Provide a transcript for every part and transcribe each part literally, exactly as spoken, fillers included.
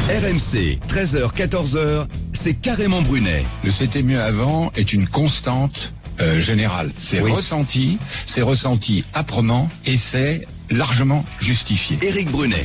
R M C, treize heures quatorze heures, c'est carrément Brunet. Le c'était mieux avant est une constante euh, générale. C'est oui. ressenti, c'est ressenti âprement et c'est largement justifié. Éric Brunet.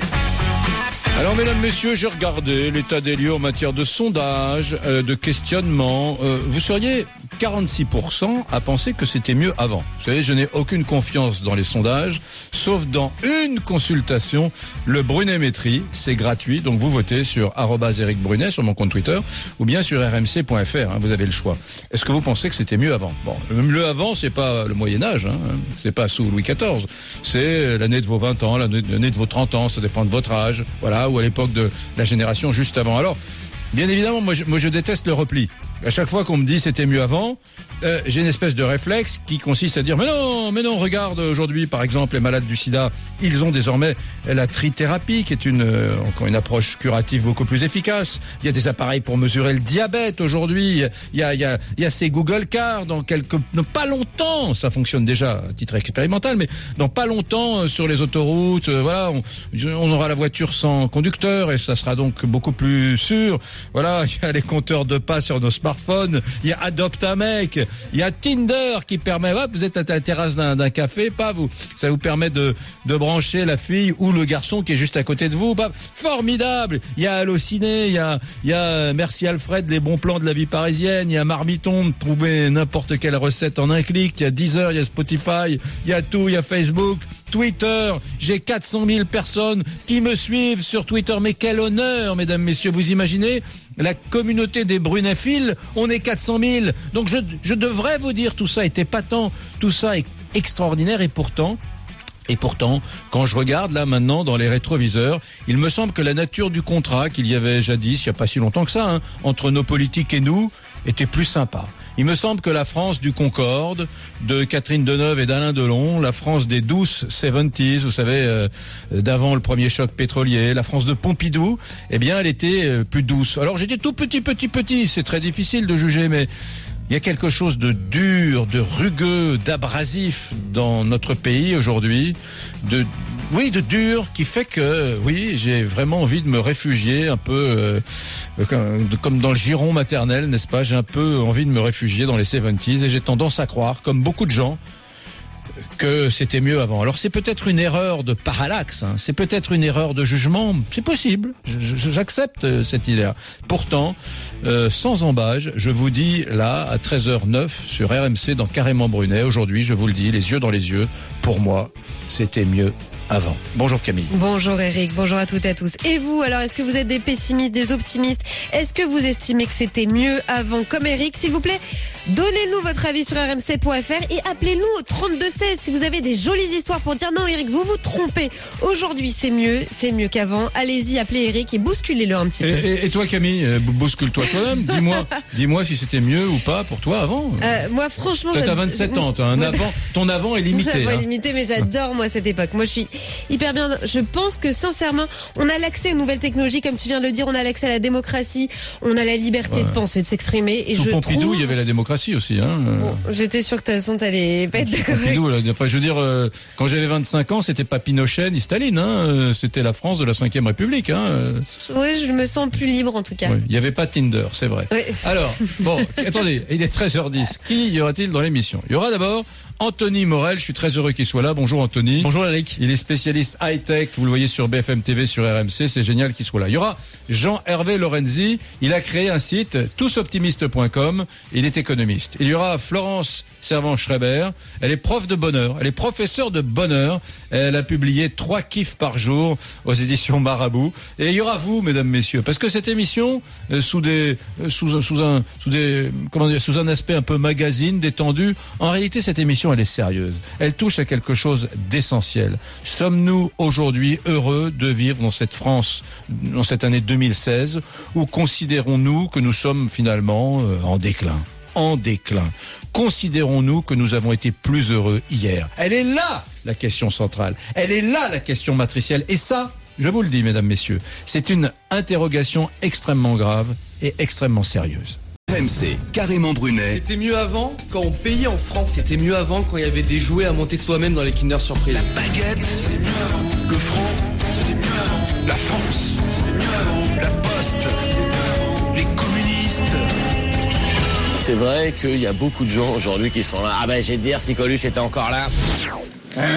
Alors, mesdames, messieurs, j'ai regardé l'état des lieux en matière de sondage, euh, de questionnement. Euh, vous seriez quarante-six pour cent à penser que c'était mieux avant. Vous savez, je n'ai aucune confiance dans les sondages, sauf dans une consultation, le Brunet-Métrie. C'est gratuit, donc vous votez sur arobase Éric Brunet sur mon compte Twitter ou bien sur r m c point f r. Hein, vous avez le choix. Est-ce que vous pensez que c'était mieux avant? Bon, le avant, c'est pas le Moyen-Âge, hein, c'est pas sous Louis quatorze. C'est l'année de vos vingt ans, l'année de vos trente ans, ça dépend de votre âge. Voilà. Ou à l'époque de la génération juste avant. Alors, bien évidemment, moi je, moi je déteste le repli. À chaque fois qu'on me dit c'était mieux avant, euh, j'ai une espèce de réflexe qui consiste à dire mais non, mais non, regarde aujourd'hui par exemple les malades du sida, ils ont désormais la trithérapie qui est une euh, encore une approche curative beaucoup plus efficace. Il y a des appareils pour mesurer le diabète aujourd'hui, il y a il y a il y a ces Google Car dans quelques dans pas longtemps, ça fonctionne déjà à titre expérimental, mais dans pas longtemps euh, sur les autoroutes, euh, voilà, on, on aura la voiture sans conducteur et ça sera donc beaucoup plus sûr. Voilà, il y a les compteurs de pas sur nos smartphones. Il y a Adopte un mec, il y a Tinder qui permet, hop, vous êtes à la terrasse d'un, d'un café, pas vous, ça vous permet de, de brancher la fille ou le garçon qui est juste à côté de vous, pas formidable. Il y a Allociné, il y a, il y a Merci Alfred, les bons plans de la vie parisienne, il y a Marmiton, trouver n'importe quelle recette en un clic, il y a Deezer, il y a Spotify, il y a tout, il y a Facebook, Twitter, j'ai quatre cent mille personnes qui me suivent sur Twitter, mais quel honneur, mesdames, messieurs, vous imaginez la communauté des Brunetphiles, on est quatre cent mille, donc je, je devrais vous dire tout ça est épatant, tout ça est extraordinaire et pourtant, et pourtant, quand je regarde là maintenant dans les rétroviseurs, il me semble que la nature du contrat qu'il y avait jadis, il n'y a pas si longtemps que ça, hein, entre nos politiques et nous, était plus sympa. Il me semble que la France du Concorde, de Catherine Deneuve et d'Alain Delon, la France des douces soixante-dix, vous savez, euh, d'avant le premier choc pétrolier, la France de Pompidou, eh bien, elle était euh, plus douce. Alors, j'étais tout petit, petit, petit, c'est très difficile de juger, mais il y a quelque chose de dur, de rugueux, d'abrasif dans notre pays aujourd'hui, de oui, de dur, qui fait que oui, j'ai vraiment envie de me réfugier un peu euh, comme, comme dans le giron maternel, n'est-ce pas? J'ai un peu envie de me réfugier dans les soixante-dix et j'ai tendance à croire, comme beaucoup de gens, que c'était mieux avant. Alors c'est peut-être une erreur de parallaxe, hein. C'est peut-être une erreur de jugement, c'est possible, je, je, j'accepte cette idée-là. Pourtant, euh, sans embâge, je vous dis là, à treize heures neuf sur R M C dans Carrément Brunet, aujourd'hui, je vous le dis, les yeux dans les yeux, pour moi, c'était mieux avant. Bonjour Camille. Bonjour Eric, bonjour à toutes et à tous. Et vous, alors, est-ce que vous êtes des pessimistes, des optimistes? Est-ce que vous estimez que c'était mieux avant, comme Eric? S'il vous plaît, donnez-nous votre avis sur r m c point f r et appelez-nous au trente-deux seize si vous avez des jolies histoires pour dire non Eric, vous vous trompez. Aujourd'hui, c'est mieux, c'est mieux qu'avant. Allez-y, appelez Eric et bousculez-le un petit et, peu. Et, et toi Camille, bouscule-toi toi-même. Dis-moi, dis-moi si c'était mieux ou pas pour toi avant. Euh, moi, franchement, toi, t'as vingt-sept ans, t'as un avant, ton avant est limité. Mon avant hein. est limité, mais j'adore moi cette époque. Moi, je suis hyper bien. Je pense que sincèrement, on a l'accès aux nouvelles technologies, comme tu viens de le dire, on a l'accès à la démocratie, on a la liberté ouais. de penser, de s'exprimer. Et sous je Pompidou, trouve... il y avait la démocratie aussi. Hein. Bon, j'étais sûre que de toute façon, t'allais pas être d'accord. Pompidou, là, enfin, je veux dire, euh, quand j'avais vingt-cinq ans, c'était pas Pinochet ni Staline, hein, c'était la France de la cinquième République. Hein. Oui, je me sens plus libre en tout cas. Oui, il n'y avait pas Tinder, c'est vrai. Oui. Alors, bon, attendez, il est treize heures dix. Qui y aura-t-il dans l'émission? Il y aura d'abord Anthony Morel, je suis très heureux qu'il soit là. Bonjour Anthony. Bonjour Eric. Il est spécialiste high-tech, vous le voyez sur B F M T V, sur R M C, c'est génial qu'il soit là. Il y aura Jean-Hervé Lorenzi, il a créé un site, tousoptimistes point com, il est économiste. Il y aura Florence Servan-Schreiber, elle est prof de bonheur, elle est professeure de bonheur, elle a publié trois kiffs par jour aux éditions Marabout. Et il y aura vous, mesdames, messieurs, parce que cette émission, euh, sous des, euh, sous, sous un, sous des, comment dire, sous un aspect un peu magazine, détendu, en réalité cette émission elle est sérieuse. Elle touche à quelque chose d'essentiel. Sommes-nous aujourd'hui heureux de vivre dans cette France, dans cette année deux mille seize, ou considérons-nous que nous sommes finalement euh, en déclin? En déclin. Considérons-nous que nous avons été plus heureux hier? Elle est là, la question centrale. Elle est là, la question matricielle. Et ça, je vous le dis, mesdames, messieurs, c'est une interrogation extrêmement grave et extrêmement sérieuse. R M C, Carrément Brunet. C'était mieux avant quand on payait en France. C'était mieux avant quand il y avait des jouets à monter soi-même dans les Kinder Surprise. La baguette, c'était mieux avant. Le franc, c'était mieux avant. La France, c'était mieux avant. La poste. C'est vrai qu'il y a beaucoup de gens aujourd'hui qui sont là. Ah ben, j'ai de dire si Coluche était encore là. Hein ?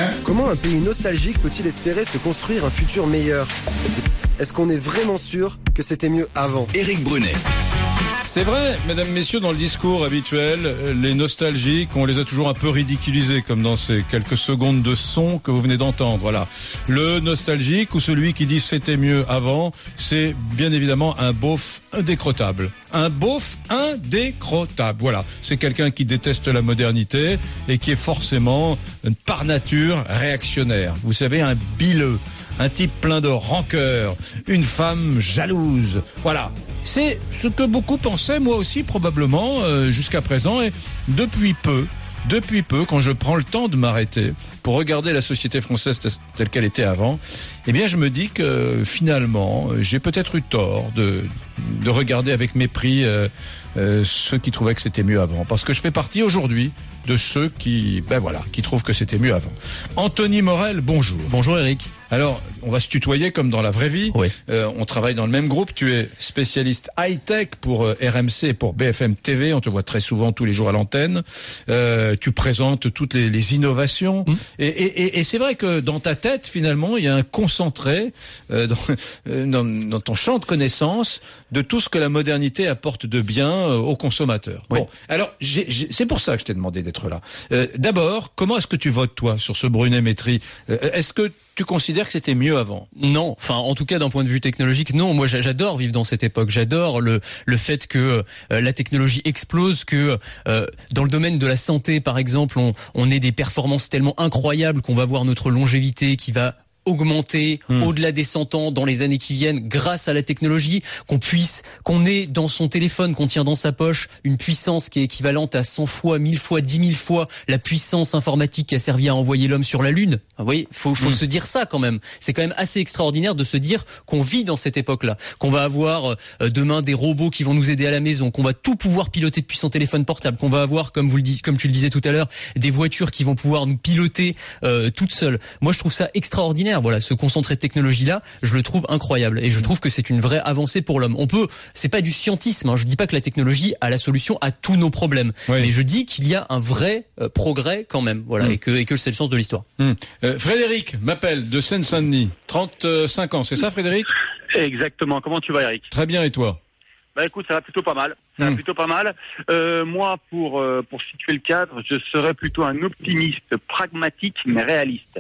Comment un pays nostalgique peut-il espérer se construire un futur meilleur ? Est-ce qu'on est vraiment sûr que c'était mieux avant ? Éric Brunet. C'est vrai, mesdames, messieurs, dans le discours habituel, les nostalgiques, on les a toujours un peu ridiculisés, comme dans ces quelques secondes de son que vous venez d'entendre. Voilà. Le nostalgique ou celui qui dit c'était mieux avant, c'est bien évidemment un beauf indécrottable. Un beauf indécrottable. Voilà. C'est quelqu'un qui déteste la modernité et qui est forcément, par nature, réactionnaire. Vous savez, un bileux. Un type plein de rancœur, une femme jalouse. Voilà, c'est ce que beaucoup pensaient, moi aussi probablement, euh, jusqu'à présent. Et depuis peu, depuis peu, quand je prends le temps de m'arrêter pour regarder la société française telle qu'elle était avant, eh bien je me dis que finalement, j'ai peut-être eu tort de, de regarder avec mépris euh, euh, ceux qui trouvaient que c'était mieux avant. Parce que je fais partie aujourd'hui de ceux qui, ben voilà, qui trouvent que c'était mieux avant. Anthony Morel, bonjour. Bonjour Eric. Alors, on va se tutoyer comme dans la vraie vie. Oui. Euh, on travaille dans le même groupe. Tu es spécialiste high-tech pour euh, R M C et pour B F M T V. On te voit très souvent tous les jours à l'antenne. Euh, tu présentes toutes les, les innovations. Mmh. Et, et, et c'est vrai que dans ta tête, finalement, il y a un concentré euh, dans, euh, dans, dans ton champ de connaissances de tout ce que la modernité apporte de bien euh, aux consommateurs. Oui. Bon, alors, j'ai, j'ai, c'est pour ça que je t'ai demandé d'être là. Euh, d'abord, comment est-ce que tu votes, toi, sur ce Brunet-Métry ? euh, Est-ce que tu considères que c'était mieux avant ? Non, enfin en tout cas d'un point de vue technologique, non. Moi j'adore vivre dans cette époque. J'adore le le fait que euh, la technologie explose, que euh, dans le domaine de la santé par exemple, on on ait des performances tellement incroyables qu'on va voir notre longévité qui va augmenter mmh. au-delà des cent ans dans les années qui viennent grâce à la technologie, qu'on puisse, qu'on ait dans son téléphone, qu'on tient dans sa poche une puissance qui est équivalente à cent fois, mille fois, dix mille fois la puissance informatique qui a servi à envoyer l'homme sur la Lune. Vous voyez, faut, faut mmh. se dire ça quand même. C'est quand même assez extraordinaire de se dire qu'on vit dans cette époque-là, qu'on va avoir euh, demain des robots qui vont nous aider à la maison, qu'on va tout pouvoir piloter depuis son téléphone portable, qu'on va avoir, comme vous le dites, comme tu le disais tout à l'heure, des voitures qui vont pouvoir nous piloter euh, toutes seules. Moi, je trouve ça extraordinaire. Voilà, ce concentré de technologie-là, je le trouve incroyable et je trouve que c'est une vraie avancée pour l'homme. On peut, c'est pas du scientisme, hein, je dis pas que la technologie a la solution à tous nos problèmes, oui. mais je dis qu'il y a un vrai euh, progrès quand même, voilà, mmh. et que et que c'est le sens de l'histoire. Mmh. Euh, Frédéric m'appelle de Seine-Saint-Denis, trente-cinq ans, c'est ça Frédéric ? Exactement. Comment tu vas Eric ? Très bien, et toi ? Bah écoute, ça va plutôt pas mal. Ça mmh. va plutôt pas mal. Euh, moi, pour euh, pour situer le cadre, je serais plutôt un optimiste, pragmatique mais réaliste.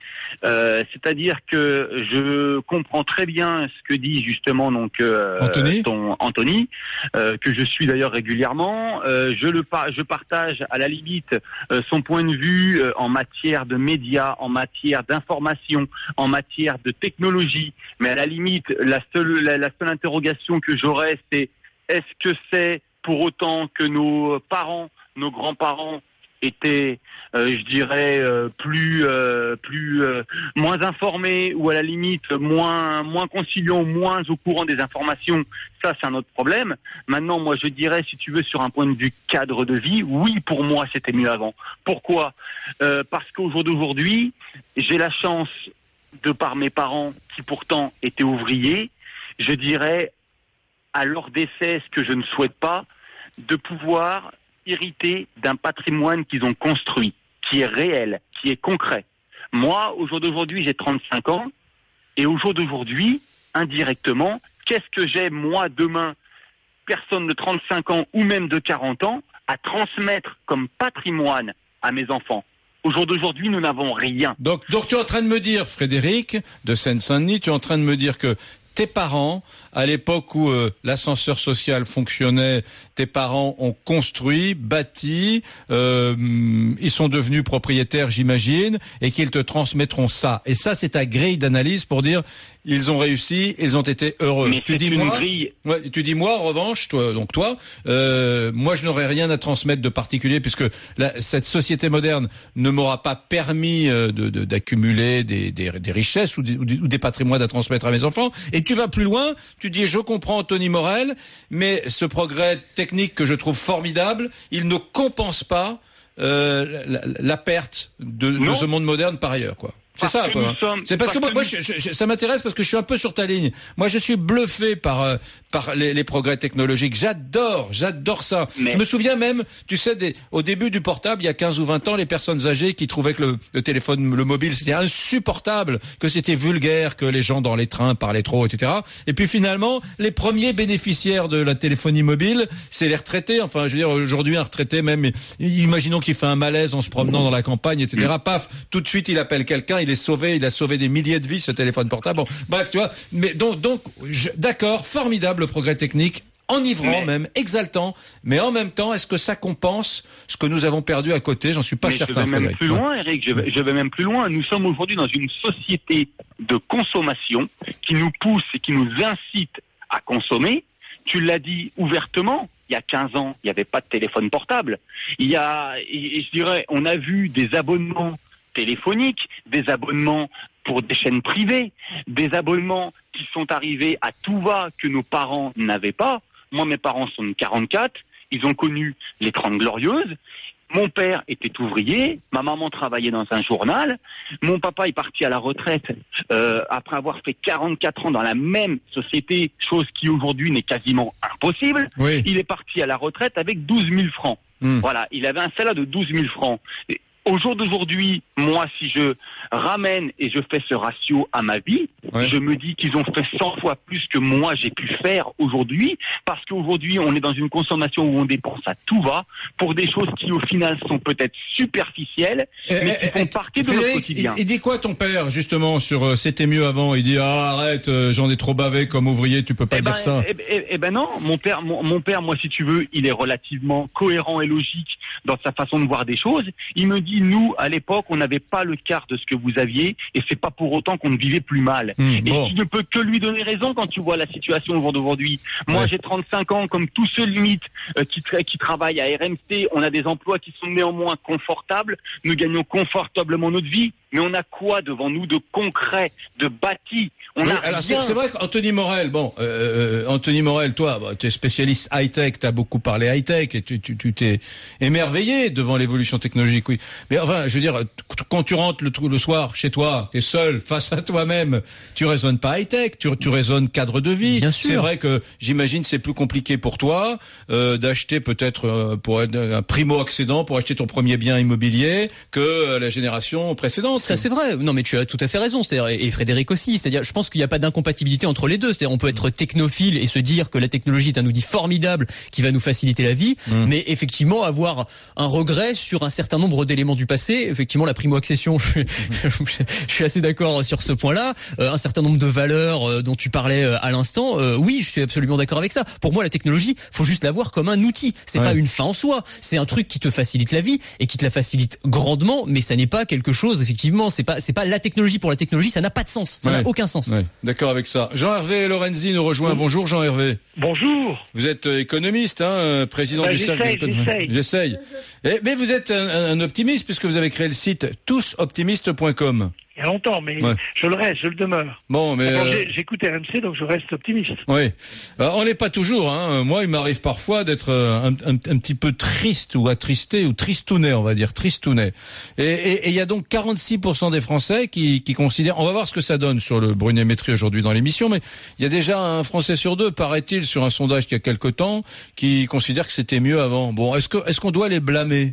Euh, c'est-à-dire que je comprends très bien ce que dit justement donc euh, Anthony, ton Anthony, euh, que je suis d'ailleurs régulièrement. Euh, je le par- je partage à la limite euh, son point de vue euh, en matière de médias, en matière d'information, en matière de technologie. Mais à la limite, la seule la, la seule interrogation que j'aurais, c'est est-ce que c'est pour autant que nos parents, nos grands-parents étaient, euh, je dirais, euh, plus, euh, plus, euh, moins informés ou à la limite moins, moins conciliants, moins au courant des informations. Ça, c'est un autre problème. Maintenant, moi, je dirais, si tu veux, sur un point de vue cadre de vie, oui, pour moi, c'était mieux avant. Pourquoi ? euh, Parce qu'au jour d'aujourd'hui, j'ai la chance, de par mes parents, qui pourtant étaient ouvriers, je dirais, à leur décès, ce que je ne souhaite pas, de pouvoir hérité d'un patrimoine qu'ils ont construit, qui est réel, qui est concret. Moi, au jour d'aujourd'hui, j'ai trente-cinq ans, et au jour d'aujourd'hui, indirectement, qu'est-ce que j'ai, moi, demain, personne de trente-cinq ans ou même de quarante ans, à transmettre comme patrimoine à mes enfants ? Au jour d'aujourd'hui, nous n'avons rien. Donc, donc tu es en train de me dire, Frédéric, de Seine-Saint-Denis, tu es en train de me dire que tes parents, à l'époque où euh, l'ascenseur social fonctionnait, tes parents ont construit, bâti, euh, ils sont devenus propriétaires, j'imagine, et qu'ils te transmettront ça. Et ça, c'est ta grille d'analyse pour dire ils ont réussi, ils ont été heureux. Mais tu dis une moi, grille. Ouais, tu dis moi, en revanche, toi, donc toi, euh, moi, je n'aurais rien à transmettre de particulier puisque la, cette société moderne ne m'aura pas permis euh, de, de, d'accumuler des, des, des richesses ou des, ou des patrimoines à transmettre à mes enfants. Et tu vas plus loin, tu dis je comprends Anthony Morel, mais ce progrès technique que je trouve formidable, il ne compense pas euh, la, la perte de, de ce monde moderne par ailleurs, quoi. C'est ça, quoi. C'est parce que moi, moi je, je, ça m'intéresse parce que je suis un peu sur ta ligne. Moi, je suis bluffé par euh, par les, les progrès technologiques. J'adore, j'adore ça. Mais... Je me souviens même, tu sais, des, au début du portable, il y a quinze ou vingt ans, les personnes âgées qui trouvaient que le, le téléphone, le mobile, c'était insupportable, que c'était vulgaire, que les gens dans les trains parlaient trop, et cetera. Et puis finalement, les premiers bénéficiaires de la téléphonie mobile, c'est les retraités. Enfin, je veux dire, aujourd'hui, un retraité, même, imaginons qu'il fait un malaise en se promenant dans la campagne, et cetera. Paf, tout de suite, il appelle quelqu'un, il est sauvé, il a sauvé des milliers de vies, ce téléphone portable. Bon, bref, tu vois. Mais donc, donc, je, d'accord, formidable progrès technique. Enivrant mais, même, exaltant, mais en même temps, est-ce que ça compense ce que nous avons perdu à côté? J'en suis pas mais certain. Je vais même plus loin, Eric, je vais, je vais même plus loin. Nous sommes aujourd'hui dans une société de consommation qui nous pousse et qui nous incite à consommer. Tu l'as dit ouvertement, il y a quinze ans, il n'y avait pas de téléphone portable. Il y a, et, et je dirais, on a vu des abonnements téléphoniques, des abonnements pour des chaînes privées, des abonnements qui sont arrivés à tout va que nos parents n'avaient pas. Moi, mes parents sont de quarante-quatre, ils ont connu les trente glorieuses. Mon père était ouvrier, ma maman travaillait dans un journal, mon papa est parti à la retraite euh, après avoir fait quarante-quatre ans dans la même société, chose qui aujourd'hui n'est quasiment impossible. Oui. Il est parti à la retraite avec douze mille francs. Mmh. Voilà, il avait un salaire de douze mille francs. Et au jour d'aujourd'hui, moi, si je ramène et je fais ce ratio à ma vie, ouais. je me dis qu'ils ont fait cent fois plus que moi j'ai pu faire aujourd'hui, parce qu'aujourd'hui, on est dans une consommation où on dépense à tout va pour des choses qui, au final, sont peut-être superficielles, et, mais qui font partie de notre quotidien. Il, il dit quoi, ton père, justement, sur euh, c'était mieux avant? Il dit, ah, arrête, euh, j'en ai trop bavé comme ouvrier, tu peux pas eh dire ben, ça. Eh, eh, eh ben non, mon père, mon, mon père, moi, si tu veux, il est relativement cohérent et logique dans sa façon de voir des choses. Il me dit, nous, à l'époque, on n'avait pas le quart de ce que vous aviez, et c'est pas pour autant qu'on ne vivait plus mal. Mmh, et bon. Tu ne peux que lui donner raison quand tu vois la situation au jour d'aujourd'hui. Moi, ouais. j'ai trente-cinq ans, comme tous ceux limite euh, qui, tra- qui travaillent à R M C, on a des emplois qui sont néanmoins confortables, nous gagnons confortablement notre vie, mais on a quoi devant nous de concret, de bâti? On oui, a alors rien. C'est, c'est vrai qu'Anthony Morel, bon, euh, Anthony Morel, toi, bah, tu es spécialiste high-tech, tu as beaucoup parlé high-tech, et tu, tu, tu t'es émerveillé devant l'évolution technologique, oui. Mais enfin, je veux dire, quand tu rentres le, le soir chez toi, tu es seul, face à toi-même, tu raisonnes pas high-tech, tu, tu raisonnes cadre de vie. Bien sûr. C'est vrai que j'imagine c'est plus compliqué pour toi euh, d'acheter peut-être euh, pour être un primo-accédant, pour acheter ton premier bien immobilier, que euh, la génération précédente. Ça c'est vrai. Non mais tu as tout à fait raison. C'est-à-dire, et Frédéric aussi. C'est-à-dire, je pense qu'il n'y a pas d'incompatibilité entre les deux. C'est-à-dire, on peut être technophile et se dire que la technologie est un outil formidable qui va nous faciliter la vie, mmh. mais effectivement avoir un regret sur un certain nombre d'éléments du passé. Effectivement, la primo-accession, je, je, je suis assez d'accord sur ce point-là. Euh, un certain nombre de valeurs euh, dont tu parlais euh, à l'instant. Euh, oui, je suis absolument d'accord avec ça. Pour moi, la technologie, faut juste la voir comme un outil. C'est ouais. pas une fin en soi. C'est un truc qui te facilite la vie et qui te la facilite grandement, mais ça n'est pas quelque chose. Effectivement, c'est pas c'est pas la technologie pour la technologie. Ça n'a pas de sens. Ça ouais. n'a aucun sens. Ouais. D'accord avec ça. Jean-Hervé Lorenzi nous rejoint. Oui. Bonjour Jean-Hervé. Bonjour. Vous êtes économiste, hein, président ben, du cercle. J'essaye. J'essaye. Et, mais vous êtes un, un optimiste puisque vous avez créé le site tous optimistes point com. Il y a longtemps, mais ouais. je le reste, je le demeure. Bon, mais D'abord, euh... j'écoute R M C, donc je reste optimiste. Oui, alors, on n'est pas toujours. Hein. Moi, il m'arrive parfois d'être un, un, un petit peu triste ou attristé ou tristounet, on va dire tristounet. Et il y a donc quarante-six pour cent des Français qui, qui considèrent. On va voir ce que ça donne sur le brunémétrie aujourd'hui dans l'émission, mais il y a déjà un Français sur deux, paraît-il, sur un sondage qui a quelque temps, qui considère que c'était mieux avant. Bon, est-ce que est-ce qu'on doit les blâmer?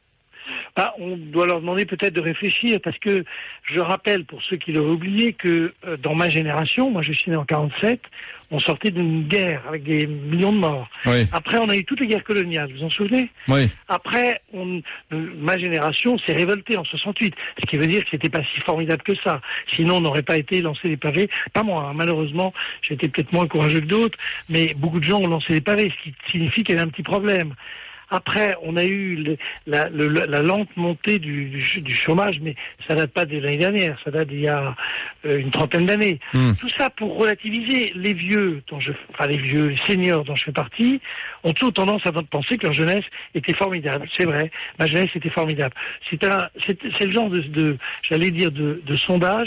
Ah, on doit leur demander peut-être de réfléchir, parce que je rappelle, pour ceux qui l'auraient oublié, que euh, dans ma génération, moi je suis né en quarante-sept, on sortait d'une guerre avec des millions de morts. Oui. Après, on a eu toutes les guerres coloniales, vous vous en souvenez? Oui. Après, on, euh, ma génération s'est révoltée en soixante-huit, ce qui veut dire que c'était pas si formidable que ça. Sinon, on n'aurait pas été lancé des pavés. Pas moi, hein, malheureusement, j'étais peut-être moins courageux que d'autres, mais beaucoup de gens ont lancé des pavés, ce qui signifie qu'il y avait un petit problème. Après, on a eu le, la, le, la lente montée du, du, du chômage, mais ça date pas de l'année dernière, ça date d'il y a euh, une trentaine d'années. Mmh. Tout ça pour relativiser. Les vieux, dont je, enfin les vieux, les seniors dont je fais partie, ont toujours tendance à penser que leur jeunesse était formidable. C'est vrai, ma jeunesse était formidable. C'est un, c'est, c'est le genre de, de j'allais dire, de, de sondage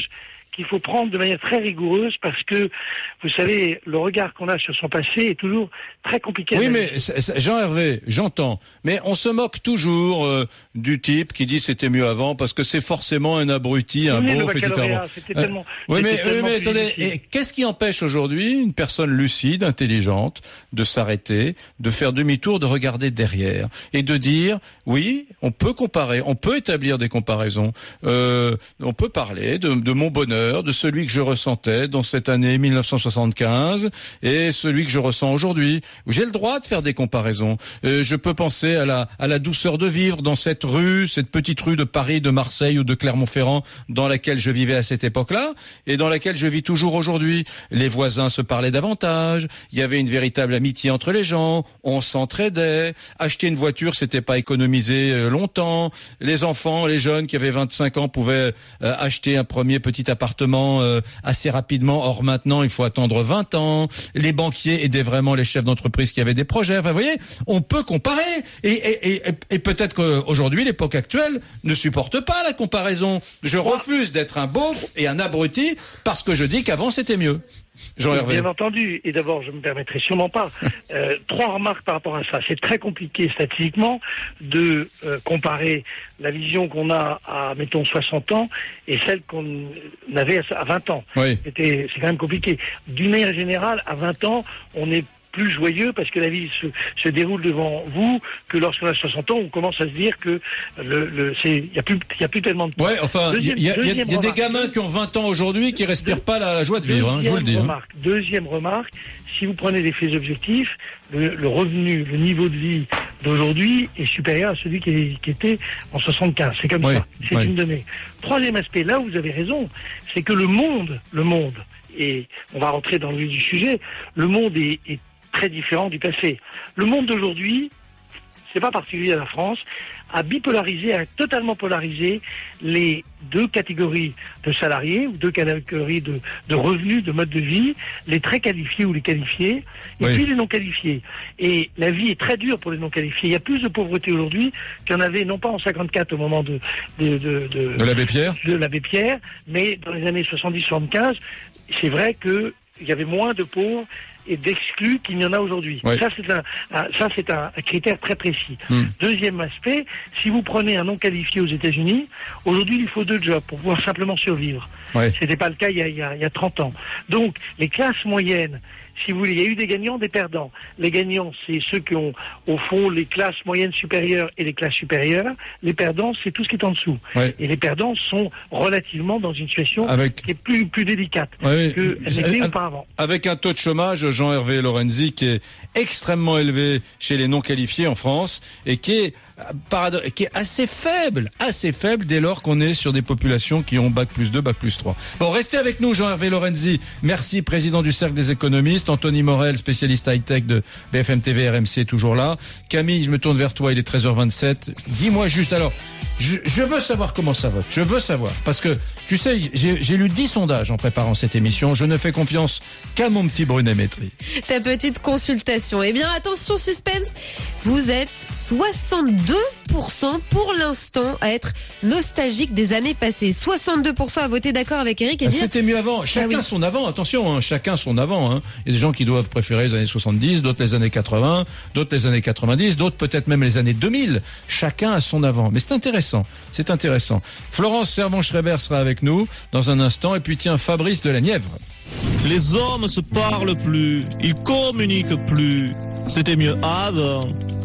qu'il faut prendre de manière très rigoureuse parce que, vous savez, le regard qu'on a sur son passé est toujours très compliqué. Oui, mais Jean-Hervé, j'entends, mais on se moque toujours euh, du type qui dit c'était mieux avant parce que c'est forcément un abruti, un beauf, et cetera. Euh, tellement, oui, mais, oui, mais attendez, difficile. et qu'est-ce qui empêche aujourd'hui une personne lucide, intelligente, de s'arrêter, de faire demi-tour, de regarder derrière et de dire, oui, on peut comparer, on peut établir des comparaisons, euh, on peut parler de, de mon bonheur, de celui que je ressentais dans cette année mille neuf cent soixante-quinze et celui que je ressens aujourd'hui. J'ai le droit de faire des comparaisons. Euh, je peux penser à la, à la douceur de vivre dans cette rue, cette petite rue de Paris, de Marseille ou de Clermont-Ferrand dans laquelle je vivais à cette époque-là et dans laquelle je vis toujours aujourd'hui. Les voisins se parlaient davantage, il y avait une véritable amitié entre les gens, on s'entraidait, acheter une voiture c'était pas économiser longtemps, les enfants, les jeunes qui avaient vingt-cinq ans pouvaient euh, acheter un premier petit appartement euh, assez rapidement, or maintenant il faut attendre vingt ans, les banquiers aidaient vraiment les chefs d'entreprise qui avaient des projets, enfin vous voyez, on peut comparer et, et, et, et peut-être qu'aujourd'hui l'époque actuelle ne supporte pas la comparaison. Je refuse d'être un beauf et un abruti parce que je dis qu'avant c'était mieux. Jean-Hervé. Bien entendu. Et d'abord, je me permettrai sûrement pas. Euh, trois remarques par rapport à ça. C'est très compliqué statistiquement de euh, comparer la vision qu'on a à, mettons, soixante ans et celle qu'on avait à vingt ans. Oui. C'était, c'est quand même compliqué. D'une manière générale, à vingt ans, on est plus joyeux parce que la vie se, se déroule devant vous que lorsqu'on a soixante ans, on commence à se dire que le, le c'est il y a plus il y a plus tellement de temps. Ouais, enfin il y a, y a, y a des gamins qui ont vingt ans aujourd'hui qui respirent pas la, la joie de vivre, hein, je vous le dis. Remarque, hein. Deuxième remarque, si vous prenez des faits objectifs, le, le revenu, le niveau de vie d'aujourd'hui est supérieur à celui qui, est, qui était en soixante-quinze. C'est comme ouais, ça. C'est ouais. une donnée. Troisième aspect, là où vous avez raison, c'est que le monde, le monde, et on va rentrer dans le vif du sujet, le monde est, est très différent du passé. Le monde d'aujourd'hui, c'est pas particulier à la France, a bipolarisé, a totalement polarisé les deux catégories de salariés ou deux catégories de, de revenus, de mode de vie, les très qualifiés ou les qualifiés, et oui. puis les non qualifiés. Et la vie est très dure pour les non qualifiés. Il y a plus de pauvreté aujourd'hui qu'il y en avait, non pas en cinquante-quatre au moment de de de, de, de l'abbé Pierre, de l'abbé Pierre, mais dans les années soixante-dix soixante-quinze, c'est vrai que il y avait moins de pauvres et d'exclus qu'il n'y en a aujourd'hui. Oui. Ça, c'est un, un, ça, c'est un, un critère très précis. Mm. Deuxième aspect, si vous prenez un non qualifié aux États-Unis, aujourd'hui, il faut deux jobs pour pouvoir simplement survivre. Oui. C'était pas le cas il y a, il y a, il y a trente ans. Donc, les classes moyennes, si vous voulez, il y a eu des gagnants, des perdants. Les gagnants, c'est ceux qui ont, au fond, les classes moyennes supérieures et les classes supérieures. Les perdants, c'est tout ce qui est en dessous. Oui. Et les perdants sont relativement dans une situation avec... qui est plus, plus délicate oui. que n'était auparavant. Avec un taux de chômage, Jean-Hervé Lorenzi, qui est extrêmement élevé chez les non qualifiés en France et qui est Parado- qui est assez faible, assez faible dès lors qu'on est sur des populations qui ont bac plus deux, bac plus trois. Bon, restez avec nous, Jean-Hervé Lorenzi. Merci, président du Cercle des économistes. Anthony Morel, spécialiste high-tech de B F M T V, R M C, toujours là. Camille, je me tourne vers toi, il est treize heures vingt-sept. Dis-moi juste, alors, je, je veux savoir comment ça vote. Je veux savoir. Parce que, tu sais, j'ai, j'ai lu dix sondages en préparant cette émission. Je ne fais confiance qu'à mon petit Brunet-Métry. Ta petite consultation. Eh bien, attention, suspense. Vous êtes soixante-deux pour cent pour l'instant à être nostalgique des années passées. soixante-deux pour cent à voter d'accord avec Eric et dire... C'était mieux avant. Chacun ah oui. son avant. Attention, hein, chacun son avant. Hein. Il y a des gens qui doivent préférer les années soixante-dix, d'autres les années quatre-vingts, d'autres les années quatre-vingt-dix, d'autres peut-être même les années deux mille. Chacun a son avant. Mais c'est intéressant. C'est intéressant. Florence Servan-Schreiber sera avec nous dans un instant. Et puis tiens, Fabrice de la Nièvre. Les hommes se parlent plus. Ils communiquent plus. C'était mieux avant.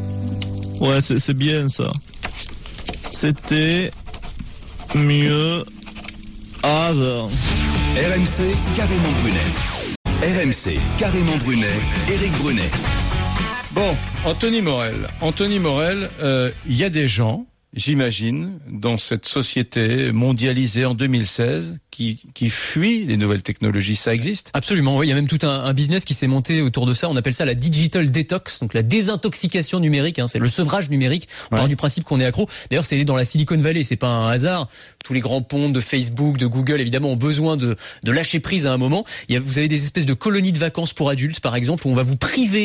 Ouais, c'est, c'est bien ça. C'était mieux avant. R M C, carrément Brunet. R M C, carrément Brunet, Éric Brunet. Bon, Anthony Morel. Anthony Morel, il euh, y a des gens, j'imagine, dans cette société mondialisée en deux mille seize, qui, qui fuient les nouvelles technologies. Ça existe ? Absolument, oui. Il y a même tout un, un business qui s'est monté autour de ça. On appelle ça la digital detox, donc la désintoxication numérique. Hein, c'est le sevrage numérique. On ouais. part du principe qu'on est accro. D'ailleurs, c'est dans la Silicon Valley. C'est pas un hasard. Tous les grands ponts de Facebook, de Google, évidemment, ont besoin de, de lâcher prise à un moment. Il y a, vous avez des espèces de colonies de vacances pour adultes, par exemple, où on va vous priver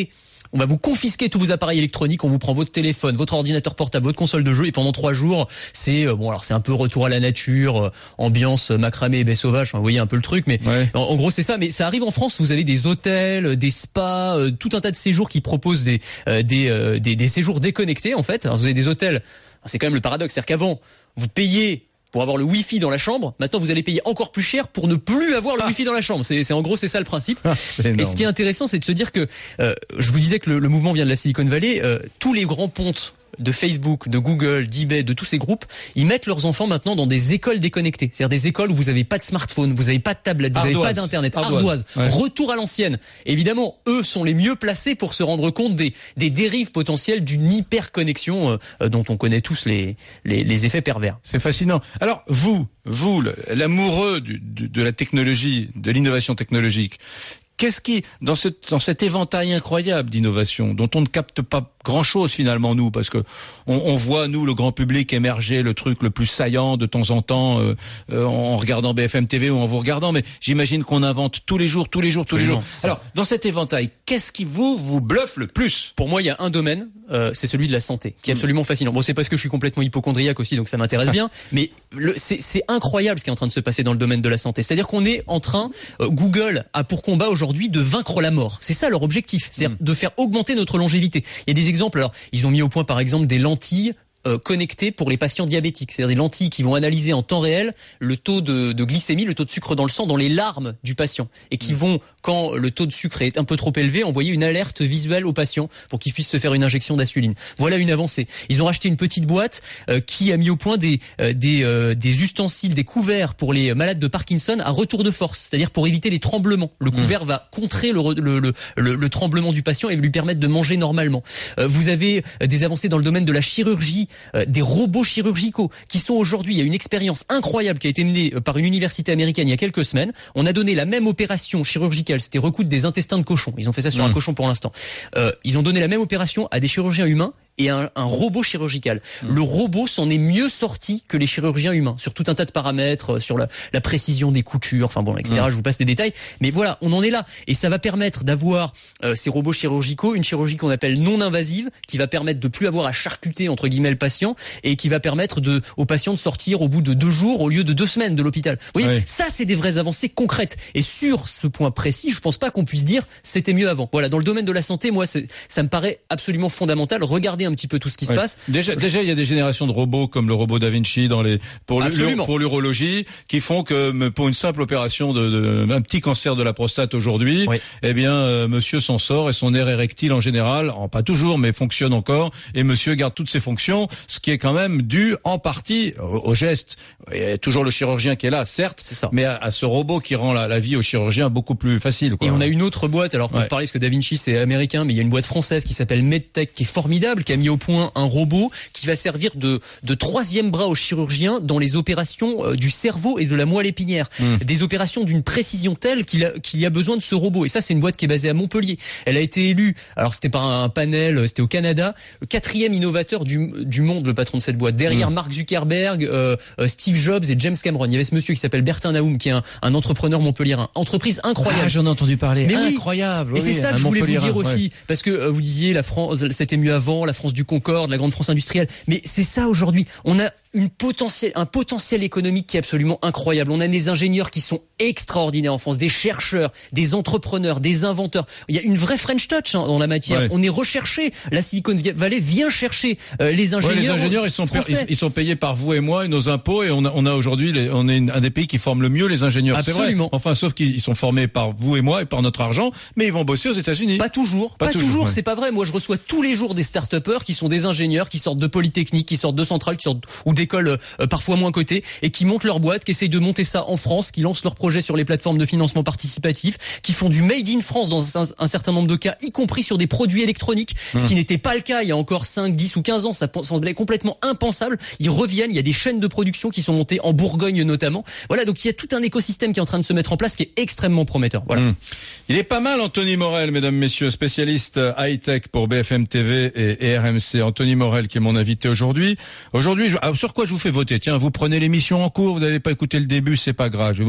On va vous confisquer tous vos appareils électroniques, on vous prend votre téléphone, votre ordinateur portable, votre console de jeu et pendant trois jours, c'est euh, bon alors c'est un peu retour à la nature, euh, ambiance macramé et baie sauvage, enfin, vous voyez un peu le truc, mais ouais. en, en gros c'est ça. Mais ça arrive en France, vous avez des hôtels, des spas, euh, tout un tas de séjours qui proposent des euh, des, euh, des des séjours déconnectés en fait. Alors, vous avez des hôtels, c'est quand même le paradoxe, c'est-à-dire qu'avant vous payez pour avoir le wifi dans la chambre, maintenant vous allez payer encore plus cher pour ne plus avoir le ah. wifi dans la chambre. C'est, c'est en gros c'est ça le principe. Et ce qui est intéressant, c'est de se dire que euh, je vous disais que le, le mouvement vient de la Silicon Valley. Euh, tous les grands pontes de Facebook, de Google, d'eBay, de tous ces groupes, ils mettent leurs enfants maintenant dans des écoles déconnectées. C'est-à-dire des écoles où vous n'avez pas de smartphone, vous n'avez pas de tablette, vous n'avez pas d'internet, ardoise, ouais. Retour à l'ancienne. Évidemment, eux sont les mieux placés pour se rendre compte des, des dérives potentielles d'une hyperconnexion euh, dont on connaît tous les, les, les effets pervers. C'est fascinant. Alors vous, vous, l'amoureux du, du, de la technologie, de l'innovation technologique, qu'est-ce qui, dans, ce, dans cet éventail incroyable d'innovation, dont on ne capte pas grand-chose finalement nous, parce que on, on voit nous le grand public émerger le truc le plus saillant de temps en temps euh, euh, en regardant B F M T V ou en vous regardant, mais j'imagine qu'on invente tous les jours, tous les jours, tous les jours. Alors dans cet éventail, qu'est-ce qui vous vous bluffe le plus? Pour moi, il y a un domaine, euh, c'est celui de la santé, qui est absolument mmh. fascinant. Bon, c'est parce que je suis complètement hypocondriaque aussi, donc ça m'intéresse bien, mais le, c'est, c'est incroyable ce qui est en train de se passer dans le domaine de la santé. C'est-à-dire qu'on est en train, euh, Google a pour combat aujourd'hui de vaincre la mort. C'est ça leur objectif, c'est-à-dire mmh. de faire augmenter notre longévité. Il y a des exemples. Alors, ils ont mis au point par exemple des lentilles Euh, connectés pour les patients diabétiques, c'est-à-dire des lentilles qui vont analyser en temps réel le taux de, de glycémie, le taux de sucre dans le sang, dans les larmes du patient, et qui vont, quand le taux de sucre est un peu trop élevé, envoyer une alerte visuelle au patient pour qu'il puisse se faire une injection d'insuline. Voilà une avancée. Ils ont racheté une petite boîte euh, qui a mis au point des euh, des euh, des ustensiles, des couverts pour les malades de Parkinson à retour de force, c'est-à-dire pour éviter les tremblements. Le couvert mmh. va contrer le, le, le, le, le tremblement du patient et lui permettre de manger normalement. Euh, vous avez des avancées dans le domaine de la chirurgie. Euh, des robots chirurgicaux qui sont aujourd'hui, il y a une expérience incroyable qui a été menée par une université américaine il y a quelques semaines. On a donné la même opération chirurgicale, c'était recoudre des intestins de cochon. Ils ont fait ça sur mmh. un cochon pour l'instant. Euh, ils ont donné la même opération à des chirurgiens humains et un, un robot chirurgical. Mmh. Le robot s'en est mieux sorti que les chirurgiens humains sur tout un tas de paramètres, sur la, la précision des coutures, enfin bon, et cetera. Mmh. Je vous passe les détails, mais voilà, on en est là. Et ça va permettre d'avoir euh, ces robots chirurgicaux, une chirurgie qu'on appelle non invasive, qui va permettre de plus avoir à charcuter entre guillemets le patient et qui va permettre de, aux patients de sortir au bout de deux jours au lieu de deux semaines de l'hôpital. Vous voyez, oui. Ça c'est des vraies avancées concrètes. Et sur ce point précis, je pense pas qu'on puisse dire c'était mieux avant. Voilà, dans le domaine de la santé, moi, c'est, ça me paraît absolument fondamental. Regardez un petit peu tout ce qui oui. se passe. Déjà, déjà, il y a des générations de robots comme le robot Da Vinci dans les pour l'uro, pour l'urologie qui font que pour une simple opération de, de un petit cancer de la prostate aujourd'hui, oui. eh bien, euh, monsieur s'en sort et son nerf érectile en général, en, pas toujours, mais fonctionne encore et monsieur garde toutes ses fonctions, ce qui est quand même dû en partie au, au geste. Il y a toujours le chirurgien qui est là, certes, c'est ça. Mais à, à ce robot qui rend la, la vie au chirurgien beaucoup plus facile. Quoi. Et on a une autre boîte. Alors pour ouais. parler, parce que Da Vinci c'est américain, mais il y a une boîte française qui s'appelle MedTech qui est formidable, qui a mis au point un robot qui va servir de, de troisième bras aux chirurgiens dans les opérations euh, du cerveau et de la moelle épinière. Mmh. Des opérations d'une précision telle qu'il, a, qu'il y a besoin de ce robot. Et ça, c'est une boîte qui est basée à Montpellier. Elle a été élue, alors c'était par un panel, c'était au Canada, quatrième innovateur du, du monde, le patron de cette boîte. Derrière mmh. Mark Zuckerberg, euh, Steve Jobs et James Cameron. Il y avait ce monsieur qui s'appelle Bertin Naoum, qui est un, un entrepreneur montpelliérain. Entreprise incroyable. Ah, j'en ai entendu parler. Mais incroyable. Oui. Et oui, c'est ça que je voulais vous dire ouais. aussi. Parce que euh, vous disiez, la France, c'était mieux avant, la France du Concorde, la grande France industrielle. Mais c'est ça aujourd'hui. On a une potentiel, un potentiel économique qui est absolument incroyable. On a des ingénieurs qui sont extraordinaires en France, des chercheurs, des entrepreneurs, des inventeurs. Il y a une vraie French touch hein, dans la matière. Ouais. On est recherché. La Silicon Valley vient chercher euh, les ingénieurs. Ouais, les ingénieurs, ils sont, ils, ils sont payés par vous et moi et nos impôts. Et on a, on a aujourd'hui, les, on est une, un des pays qui forme le mieux les ingénieurs. Absolument. C'est vrai. Enfin, sauf qu'ils sont formés par vous et moi et par notre argent, mais ils vont bosser aux États-Unis. Pas toujours. Pas, pas toujours. toujours ouais. C'est pas vrai. Moi, je reçois tous les jours des start-upers qui sont des ingénieurs, qui sortent de Polytechnique, qui sortent de Centrale, qui sortent ou d'écoles euh, parfois moins cotées et qui montent leur boîte, qui essayent de monter ça en France, qui lancent leurs projets sur les plateformes de financement participatif, qui font du made in France dans un, un certain nombre de cas, y compris sur des produits électroniques, mmh. ce qui n'était pas le cas il y a encore cinq, dix ou quinze ans, ça semblait complètement impensable. Ils reviennent, il y a des chaînes de production qui sont montées en Bourgogne notamment. Voilà, donc il y a tout un écosystème qui est en train de se mettre en place qui est extrêmement prometteur. Voilà. Mmh. Il est pas mal Anthony Morel, mesdames, messieurs, spécialiste high-tech pour B F M T V et, et R M C. Anthony Morel qui est mon invité aujourd'hui. Aujourd'hui, je, alors sur quoi je vous fais voter? Tiens, vous prenez l'émission en cours, vous n'avez pas écouté le début, c'est pas grave. Je vais vous faire un petit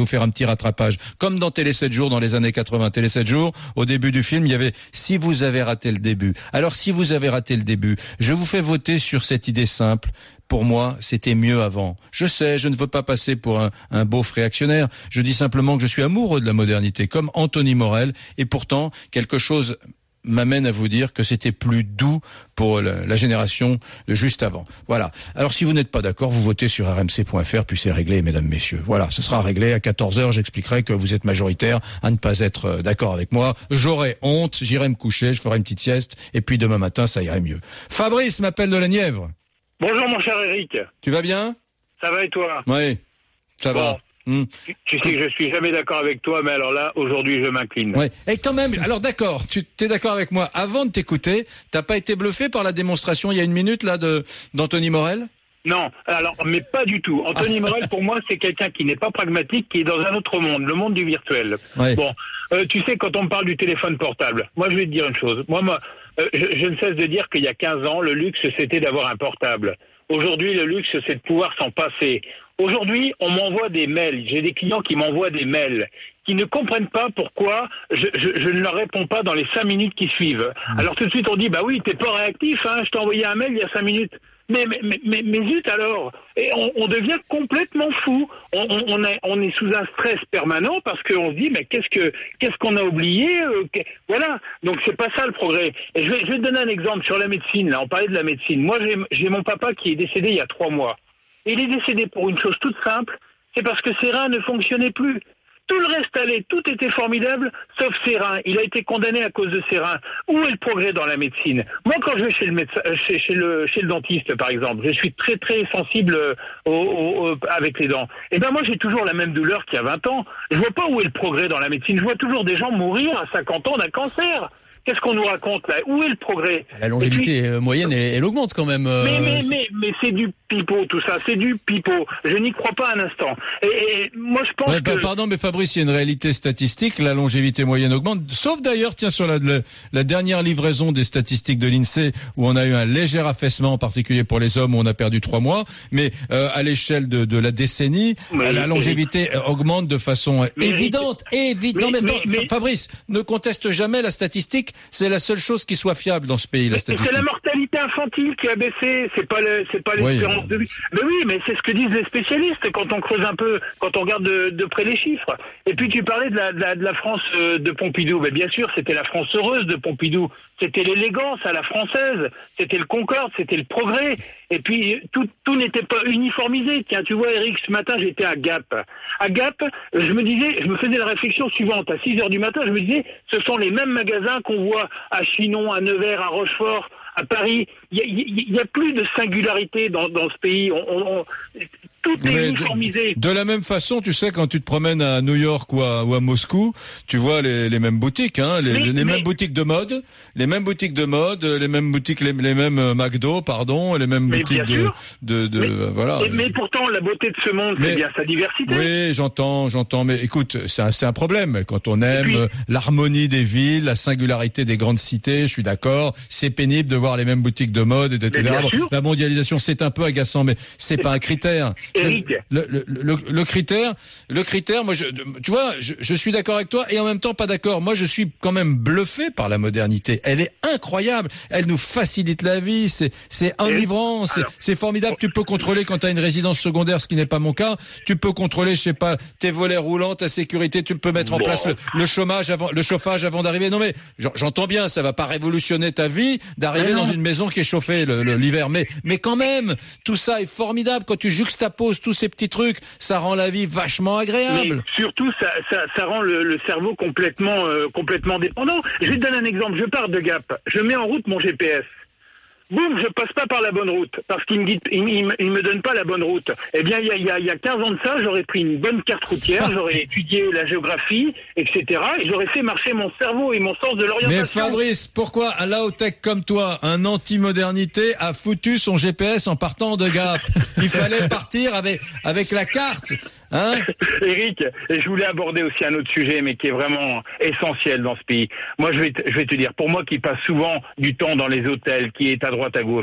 rattrapage. Comme dans Télé sept jours dans les années quatre-vingts. Télé sept jours, au début du film, il y avait « Si vous avez raté le début ». Alors si vous avez raté le début, je vous fais voter sur cette idée simple. Pour moi, c'était mieux avant. Je sais, je ne veux pas passer pour un, un beauf réactionnaire. Je dis simplement que je suis amoureux de la modernité, comme Anthony Morel. Et pourtant, quelque chose m'amène à vous dire que c'était plus doux pour la, la génération de juste avant. Voilà. Alors, si vous n'êtes pas d'accord, vous votez sur r m c point f r, puis c'est réglé, mesdames, messieurs. Voilà, ce sera réglé. À quatorze heures, j'expliquerai que vous êtes majoritaire à ne pas être d'accord avec moi. J'aurai honte, j'irai me coucher, je ferai une petite sieste, et puis demain matin, ça irait mieux. Fabrice m'appelle de la Nièvre. Bonjour mon cher Eric. Tu vas bien? Ça va et toi? Oui, ça bon. va. Hum. Tu, tu sais que je suis jamais d'accord avec toi, mais alors là, aujourd'hui, je m'incline. Oui. Et quand même, alors d'accord, tu es d'accord avec moi. Avant de t'écouter, t'as pas été bluffé par la démonstration il y a une minute là de d'Anthony Morel? Non, alors, mais pas du tout. Anthony Morel, pour moi, c'est quelqu'un qui n'est pas pragmatique, qui est dans un autre monde, le monde du virtuel. Oui. Bon, euh, tu sais, quand on me parle du téléphone portable, moi, je vais te dire une chose. Moi, moi, euh, je, je ne cesse de dire qu'il y a quinze ans, le luxe, c'était d'avoir un portable. Aujourd'hui, le luxe, c'est de pouvoir s'en passer. Aujourd'hui, on m'envoie des mails. J'ai des clients qui m'envoient des mails, qui ne comprennent pas pourquoi je, je, je ne leur réponds pas dans les cinq minutes qui suivent. Alors tout de suite, on dit, bah oui, t'es pas réactif, hein, je t'ai envoyé un mail il y a cinq minutes. Mais, mais, mais, mais, mais zut alors. Et on, on devient complètement fou. On, on, on, est, on est sous un stress permanent parce qu'on se dit, mais qu'est-ce que qu'est-ce qu'on a oublié euh, que, Voilà. Donc c'est pas ça le progrès. Et je vais, je vais te donner un exemple sur la médecine. Là, on parlait de la médecine. Moi, j'ai, j'ai mon papa qui est décédé il y a trois mois. Et il est décédé pour une chose toute simple, c'est parce que ses reins ne fonctionnaient plus. Tout le reste allait, tout était formidable, sauf ses reins. Il a été condamné à cause de ses reins. Où est le progrès dans la médecine? Moi, quand je vais chez le médecin, chez, chez le chez le dentiste, par exemple, je suis très très sensible au, au, au, avec les dents. Et ben moi, j'ai toujours la même douleur qu'il y a vingt ans. Je vois pas où est le progrès dans la médecine. Je vois toujours des gens mourir à cinquante ans d'un cancer. Qu'est-ce qu'on nous raconte là? Où est le progrès? La longévité puis, moyenne, elle, elle augmente quand même. Euh, mais, mais, mais, mais c'est du pipeau tout ça, c'est du pipeau. Je n'y crois pas un instant. Et, et moi je pense ouais, que... Pardon, mais Fabrice, il y a une réalité statistique, la longévité moyenne augmente. Sauf d'ailleurs, tiens, sur la, la, la dernière livraison des statistiques de l'INSEE, où on a eu un léger affaissement, en particulier pour les hommes, où on a perdu trois mois. Mais euh, à l'échelle de, de la décennie, mais, la longévité mais, augmente de façon mais, évidente. évidente. Mais, mais, mais, mais, Fabrice, ne conteste jamais la statistique. C'est la seule chose qui soit fiable dans ce pays, la statistique. C'est la mortalité infantile qui a baissé, c'est pas le, c'est pas l'espérance oui, de vie. Mais oui, mais c'est ce que disent les spécialistes quand on creuse un peu, quand on regarde de, de près les chiffres. Et puis tu parlais de la, de la, de la France de Pompidou. Mais bien sûr, c'était la France heureuse de Pompidou. C'était l'élégance à la française. C'était le concorde, c'était le progrès. Et puis tout, tout n'était pas uniformisé. Tiens, tu vois, Eric, ce matin, j'étais à Gap. À Gap, je me disais, je me faisais la réflexion suivante. À six heures du matin, je me disais, ce sont les mêmes magasins qu'on voit à Chinon, à Nevers, à Rochefort, à Paris. Il y a, il y a plus de singularité dans, dans ce pays. On, on, on, tout est Mais uniformisé. De, de la même façon, tu sais, quand tu te promènes à New York ou à, ou à Moscou, tu vois les, les mêmes boutiques, hein, les, mais, les mais... mêmes boutiques de mode, les mêmes boutiques de mode, les mêmes boutiques, les, les mêmes McDo, pardon, les mêmes mais boutiques de, de, de, mais, de, voilà. Mais, mais pourtant, la beauté de ce monde, mais, c'est bien sa diversité. Oui, j'entends, j'entends. Mais écoute, c'est un, c'est un problème. Quand on aime puis, l'harmonie des villes, la singularité des grandes cités, je suis d'accord. C'est pénible de voir les mêmes boutiques de mode, et cetera. La mondialisation, c'est un peu agaçant, mais c'est pas un critère. Eric. Le, le, le, le critère, le critère, moi, je, tu vois, je, je suis d'accord avec toi et en même temps pas d'accord. Moi, je suis quand même bluffé par la modernité. Elle est incroyable. Elle nous facilite la vie. C'est, c'est enivrant. C'est, c'est formidable. Tu peux contrôler quand tu as une résidence secondaire, ce qui n'est pas mon cas. Tu peux contrôler, je sais pas, tes volets roulants, ta sécurité. Tu peux mettre en bon. place le, le chômage avant, le chauffage avant d'arriver. Non mais j'entends bien, ça va pas révolutionner ta vie d'arriver dans une maison qui est chauffée le, le, l'hiver. Mais, mais quand même, tout ça est formidable quand tu juxtaposes tous ces petits trucs, ça rend la vie vachement agréable. Mais surtout, ça, ça, ça rend le, le cerveau complètement, euh, complètement dépendant. Je vais te donner un exemple. Je pars de Gap. Je mets en route mon G P S. Boum, je passe pas par la bonne route, parce qu'il me dit, il, il, il me donne pas la bonne route. Eh bien, il y a, il y a, il y a quinze ans de ça, j'aurais pris une bonne carte routière, j'aurais étudié la géographie, et cetera, et j'aurais fait marcher mon cerveau et mon sens de l'orientation. Mais Fabrice, pourquoi un low-tech comme toi, un anti-modernité, a foutu son G P S en partant de Gap? Il fallait partir avec, avec la carte, hein? Eric, je voulais aborder aussi un autre sujet, mais qui est vraiment essentiel dans ce pays. Moi, je vais te, je vais te dire, pour moi qui passe souvent du temps dans les hôtels, qui est à droite à gauche,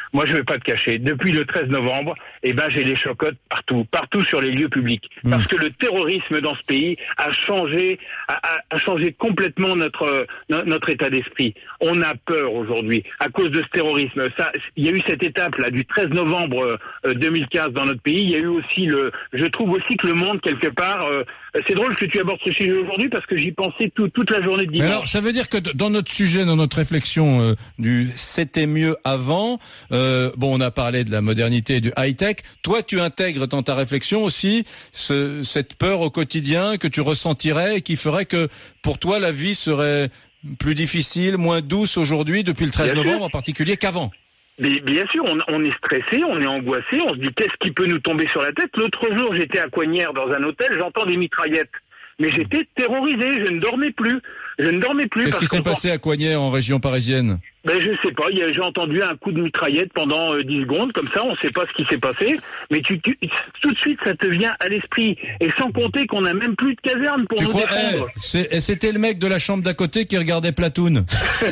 moi je vais pas te cacher, depuis le treize novembre, eh ben j'ai les chocottes partout, partout sur les lieux publics, mmh. parce que le terrorisme dans ce pays a changé, a, a, a changé complètement notre notre état d'esprit. On a peur aujourd'hui à cause de ce terrorisme. Ça, il y a eu cette étape là du treize novembre deux mille quinze dans notre pays. Il y a eu aussi le, je trouve aussi que le monde quelque part. Euh, c'est drôle que tu abordes ce sujet aujourd'hui parce que j'y pensais tout, toute la journée de dimanche. Mais alors, ça veut dire que dans notre sujet, dans notre réflexion euh, du c'était mieux avant, euh, bon, on a parlé de la modernité et du high-tech. Toi, tu intègres dans ta réflexion aussi ce, cette peur au quotidien que tu ressentirais et qui ferait que pour toi la vie serait plus difficile, moins douce aujourd'hui depuis le treize novembre en particulier qu'avant. Mais bien sûr, on, on est stressé, on est angoissé, on se dit qu'est-ce qui peut nous tomber sur la tête. L'autre jour, j'étais à Coignères dans un hôtel, j'entends des mitraillettes. Mais j'étais terrorisé, je ne dormais plus. Je ne dormais plus. Qu'est-ce qui s'est passé à Coignères en région parisienne? Ben je sais pas, j'ai entendu un coup de mitraillette pendant euh, dix secondes, comme ça, on sait pas ce qui s'est passé, mais tu, tu, tout de suite ça te vient à l'esprit, et sans compter qu'on a même plus de caserne pour tu nous crois, défendre. Eh, c'est, c'était le mec de la chambre d'à côté qui regardait Platoon.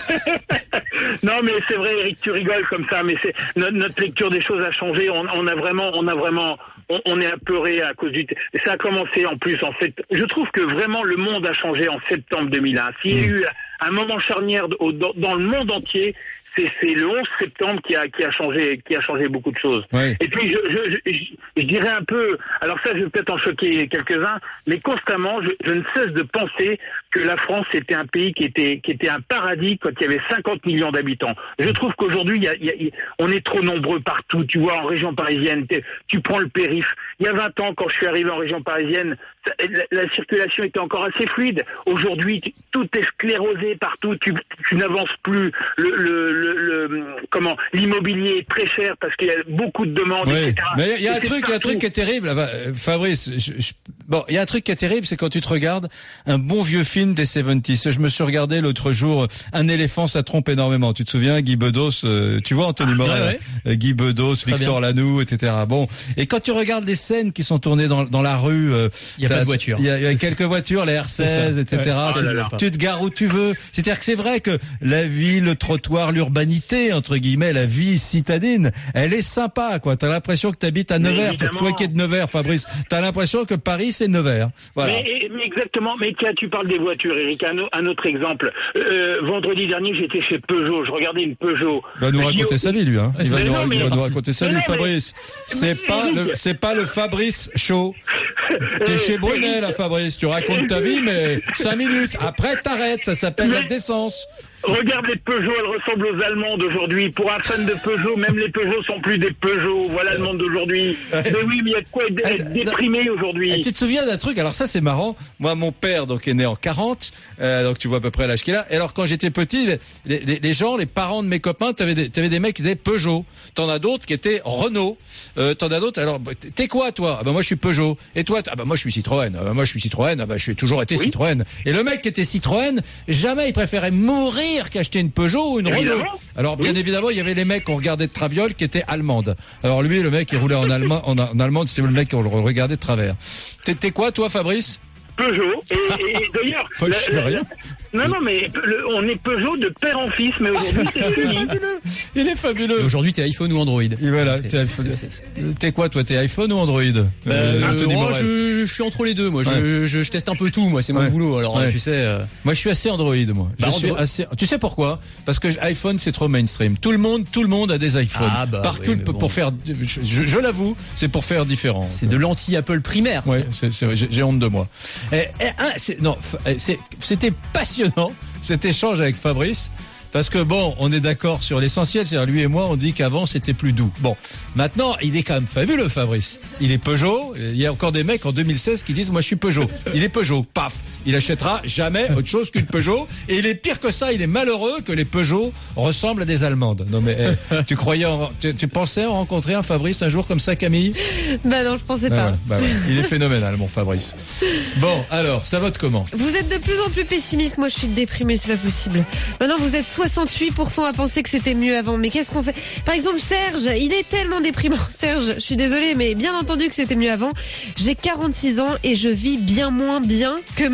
Non mais c'est vrai Eric, tu rigoles comme ça, mais c'est notre, notre lecture des choses a changé, on, on a vraiment, on a vraiment, on, on est apeuré à cause du, ça a commencé en plus en fait, je trouve que vraiment le monde a changé en septembre deux mille un, s'il y a eu un moment charnière au, dans, dans le monde entier, c'est, c'est le onze septembre qui a, qui a changé, qui a changé beaucoup de choses. Oui. Et puis je, je, je, je, je dirais un peu, alors ça je vais peut-être en choquer quelques-uns, mais constamment je, je ne cesse de penser que la France était un pays qui était, qui était un paradis quand il y avait cinquante millions d'habitants. Je trouve qu'aujourd'hui il y a, il y a, on est trop nombreux partout. Tu vois, en région parisienne, tu prends le périph'. Il y a vingt ans, quand je suis arrivé en région parisienne, la, la circulation était encore assez fluide. Aujourd'hui, tout est sclérosé partout. Tu, tu n'avances plus. Le, le, le, le comment l'immobilier est très cher parce qu'il y a beaucoup de demandes, oui. et cetera. Mais il y a un truc, il y a un truc qui est terrible. Fabrice, je, je, bon, il y a un truc qui est terrible, c'est quand tu te regardes un bon vieux film des soixante-dix. Je me suis regardé l'autre jour Un éléphant, ça trompe énormément. Tu te souviens, Guy Bedos, euh, tu vois Anthony ah, Morel, ouais, ouais. Guy Bedos, très Victor bien. Lanoux, et cetera. Bon, et quand tu regardes des scènes qui sont tournées dans, dans la rue, euh, il y a pas de voitures. Il y a, il y a quelques voitures, les R seize, et cetera. Ouais. Oh tu, tu te gares où tu veux. C'est-à-dire que c'est vrai que la ville, le trottoir, l'urbanité, entre guillemets, la vie citadine, elle est sympa, quoi. T'as l'impression que t'habites à Nevers. Toi qui es de Nevers, Fabrice, t'as l'impression que Paris, c'est Nevers. Voilà. Mais, mais exactement. Mais tiens, tu parles des voitures, Eric. Un, un autre exemple. Euh, vendredi dernier, j'étais chez Peugeot. Je regardais une Peugeot. Il va nous raconter au... sa vie, lui, hein. Il va, nous, non, il va mais... nous raconter sa vie, non, Fabrice. Mais... C'est mais... pas le, c'est pas le Fabrice show. T'es chez Brunet, là, Fabrice. Tu racontes ta vie, mais cinq minutes. Après, t'arrêtes. Ça s'appelle mais... la décence. Regarde les Peugeot, elles ressemblent aux Allemandes d'aujourd'hui. Pour un fan de Peugeot, même les Peugeot sont plus des Peugeot. Voilà le monde d'aujourd'hui. Mais oui, mais il y a de quoi être déprimé aujourd'hui. Et tu te souviens d'un truc? Alors ça, c'est marrant. Moi, mon père, donc, est né en quarante. Euh, donc, tu vois à peu près l'âge qu'il a. Et alors, quand j'étais petit, les, les, les gens, les parents de mes copains, t'avais des, t'avais des mecs qui disaient Peugeot. T'en as d'autres qui étaient Renault. Euh, t'en as d'autres. Alors, t'es quoi, toi? Ah ben, moi, je suis Peugeot. Et toi? Ah ben, moi, je suis Citroën. Ah ben, moi, je suis Citroën. Ah ben, je suis toujours été oui. Citroën. Et le mec qui était Citroën, jamais il préférait mourir qu'acheter une Peugeot ou une Renault. Alors bien oui. évidemment, il y avait les mecs qu'on regardait de traviole qui étaient allemandes. Alors lui, le mec qui roulait en allemand, en, en allemande, c'était le mec qu'on regardait de travers. T'étais quoi, toi, Fabrice? Peugeot. Et, et d'ailleurs, Pas la, la, rien. non, non, mais le, on est Peugeot de père en fils, mais aujourd'hui c'est fini. Il est fabuleux. Et aujourd'hui, t'es iPhone ou Android? Et voilà. T'es, iPhone. C'est, c'est... t'es quoi, toi? T'es iPhone ou Android? Bah, euh, euh, moi, je, je suis entre les deux. Moi, je, ouais. je, je teste un peu tout. Moi, c'est mon ouais. boulot. Alors, ouais. tu sais. Euh... Moi, je suis assez Android. Moi, bah, je suis assez. Tu sais pourquoi? Parce que iPhone, c'est trop mainstream. Tout le monde, tout le monde a des iPhones. Ah, bah, Par oui, pour bon. faire. Je, je, je l'avoue, c'est pour faire différent. C'est de l'anti-Apple primaire. Ouais, c'est, c'est, j'ai, j'ai honte de moi. Et, et, un, c'est, non, c'est, c'était passionnant cet échange avec Fabrice. Parce que bon, on est d'accord sur l'essentiel, c'est-à-dire lui et moi, on dit qu'avant c'était plus doux. Bon, maintenant, il est quand même fabuleux, Fabrice. Il est Peugeot. Il y a encore des mecs en deux mille seize qui disent, moi je suis Peugeot. Il est Peugeot. Paf. Il achètera jamais autre chose qu'une Peugeot. Et il est pire que ça. Il est malheureux que les Peugeot ressemblent à des Allemandes. Non mais, eh, tu croyais, en, tu, tu pensais en rencontrer un Fabrice un jour comme ça, Camille? Bah non, je pensais pas. Ah ouais, bah ouais. Il est phénoménal, mon Fabrice. Bon, alors, ça vote comment? Vous êtes de plus en plus pessimiste. Moi, je suis déprimée, c'est pas possible. Maintenant, vous êtes soixante-huit pour cent à penser que c'était mieux avant. Mais qu'est-ce qu'on fait? Par exemple, Serge, il est tellement déprimant. Serge, je suis désolée, mais bien entendu que c'était mieux avant. J'ai quarante-six ans et je vis bien moins bien que mes parents.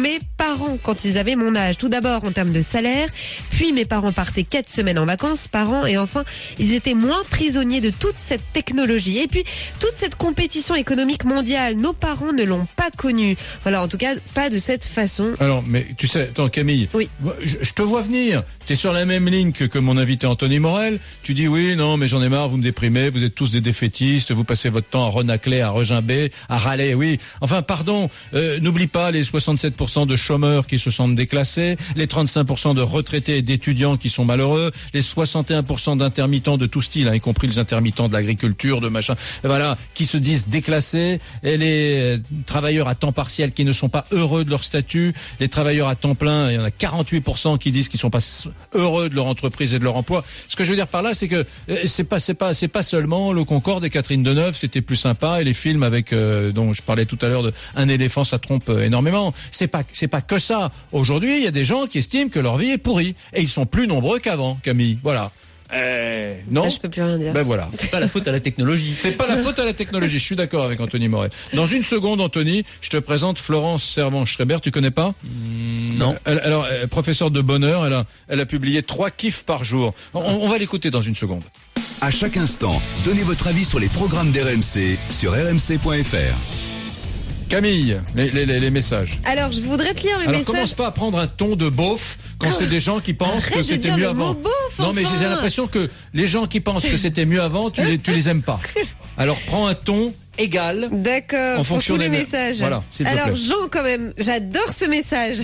parents quand ils avaient mon âge. Tout d'abord en termes de salaire, puis mes parents partaient quatre semaines en vacances par an et enfin ils étaient moins prisonniers de toute cette technologie. Et puis toute cette compétition économique mondiale, nos parents ne l'ont pas connue. Voilà, en tout cas pas de cette façon. Alors, mais tu sais, attends Camille, oui. je, je te vois venir. T'es sur la même ligne que, que mon invité Anthony Morel. Tu dis oui, non, mais j'en ai marre, vous me déprimez, vous êtes tous des défaitistes, vous passez votre temps à renacler, à regimber, à râler, oui. Enfin, pardon, euh, n'oublie pas les soixante-sept pour cent de chômeurs qui se sentent déclassés, les trente-cinq pour cent de retraités et d'étudiants qui sont malheureux, les soixante et un pour cent d'intermittents de tout style, hein, y compris les intermittents de l'agriculture, de machin, voilà, qui se disent déclassés, et les travailleurs à temps partiel qui ne sont pas heureux de leur statut, les travailleurs à temps plein, il y en a quarante-huit pour cent qui disent qu'ils sont pas heureux de leur entreprise et de leur emploi. Ce que je veux dire par là, c'est que c'est pas c'est pas c'est pas seulement le Concorde et Catherine Deneuve, c'était plus sympa, et les films avec euh, dont je parlais tout à l'heure de un éléphant, ça trompe énormément. C'est pas c'est pas que ça. Aujourd'hui, il y a des gens qui estiment que leur vie est pourrie et ils sont plus nombreux qu'avant, Camille. Voilà. Euh, non. Là, je peux plus rien dire. Ben voilà. C'est pas la faute à la technologie. C'est pas la faute à la technologie. Je suis d'accord avec Anthony Morel. Dans une seconde, Anthony, je te présente Florence Servan-Schreiber. Tu connais pas? mmh, Non. Elle, alors, elle, professeure de bonheur, elle a, elle a publié trois kiffs par jour. On, on va l'écouter dans une seconde. À chaque instant, donnez votre avis sur les programmes d'R M C sur R M C point F R. Camille, les, les, les, les messages. Alors, je voudrais te lire le Alors, message. commence pas à prendre un ton de beauf quand c'est des gens qui pensent Arrête que de c'était dire mieux le avant. mot beauf, non, mais enfin. j'ai l'impression que les gens qui pensent que c'était mieux avant, tu les, tu les aimes pas. Alors, prends un ton égal. D'accord, en fonction pour tous les des messages. Voilà, s'il te Alors plaît. Jean, quand même, j'adore ce message.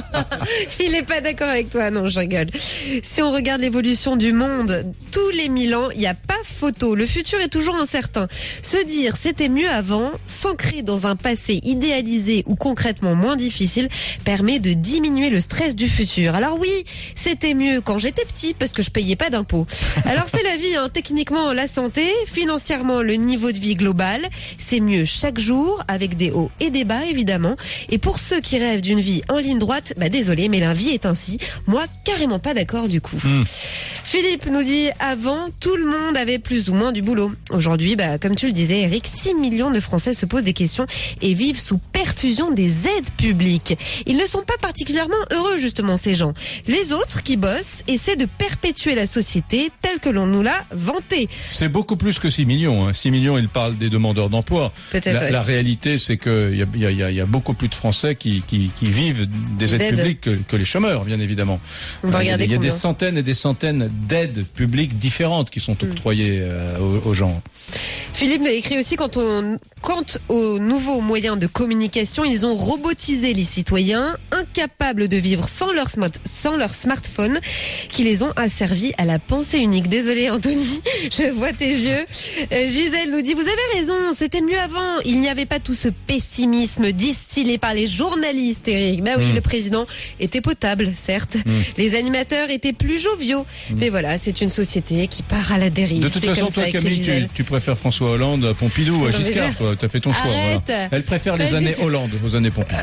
Il est pas d'accord avec toi, non, je rigole. Si on regarde l'évolution du monde, tous les mille ans, il n'y a pas photo. Le futur est toujours incertain. Se dire c'était mieux avant, s'ancrer dans un passé idéalisé ou concrètement moins difficile, permet de diminuer le stress du futur. Alors oui, c'était mieux quand j'étais petit parce que je payais pas d'impôts. Alors c'est la vie, hein. Techniquement la santé, financièrement le niveau de vie global. C'est mieux chaque jour, avec des hauts et des bas, évidemment. Et pour ceux qui rêvent d'une vie en ligne droite, bah désolé, mais la vie est ainsi. Moi, carrément pas d'accord du coup. Mmh. Philippe nous dit, avant, tout le monde avait plus ou moins du boulot. Aujourd'hui, bah, comme tu le disais, Eric, six millions de Français se posent des questions et vivent sous perfusion des aides publiques. Ils ne sont pas particulièrement heureux, justement, ces gens. Les autres qui bossent essaient de perpétuer la société telle que l'on nous l'a vantée. C'est beaucoup plus que six millions. Hein. six millions, ils parlent des demandeurs d'emploi. Peut-être, la, ouais. la réalité, c'est qu'il y a, y, a, y, a, y a beaucoup plus de Français qui, qui, qui vivent des aides, aides publiques que, que les chômeurs, bien évidemment. On va Il y a, regarder y a des combien. centaines et des centaines d'aides publiques différentes qui sont octroyées euh, aux, aux gens. Philippe l'a écrit aussi, quant, on, quant aux nouveaux moyens de communication, ils ont robotisé les citoyens, incapables de vivre sans leur, smart, sans leur smartphone, qui les ont asservis à la pensée unique. Désolé Anthony, je vois tes yeux. Euh, Gisèle nous dit, vous avez raison, c'était mieux avant. Il n'y avait pas tout ce pessimisme distillé par les journalistes, Eric. Bah oui, mmh. Le président était potable, certes. Mmh. Les animateurs étaient plus joviaux. Mmh. Mais voilà, c'est une société qui part à la dérive. De toute façon, toi Camille, tu, tu préfères François Hollande à Pompidou, à Giscard, toi. T'as fait ton choix. Voilà. Elle préfère les années Hollande aux années Pompidou.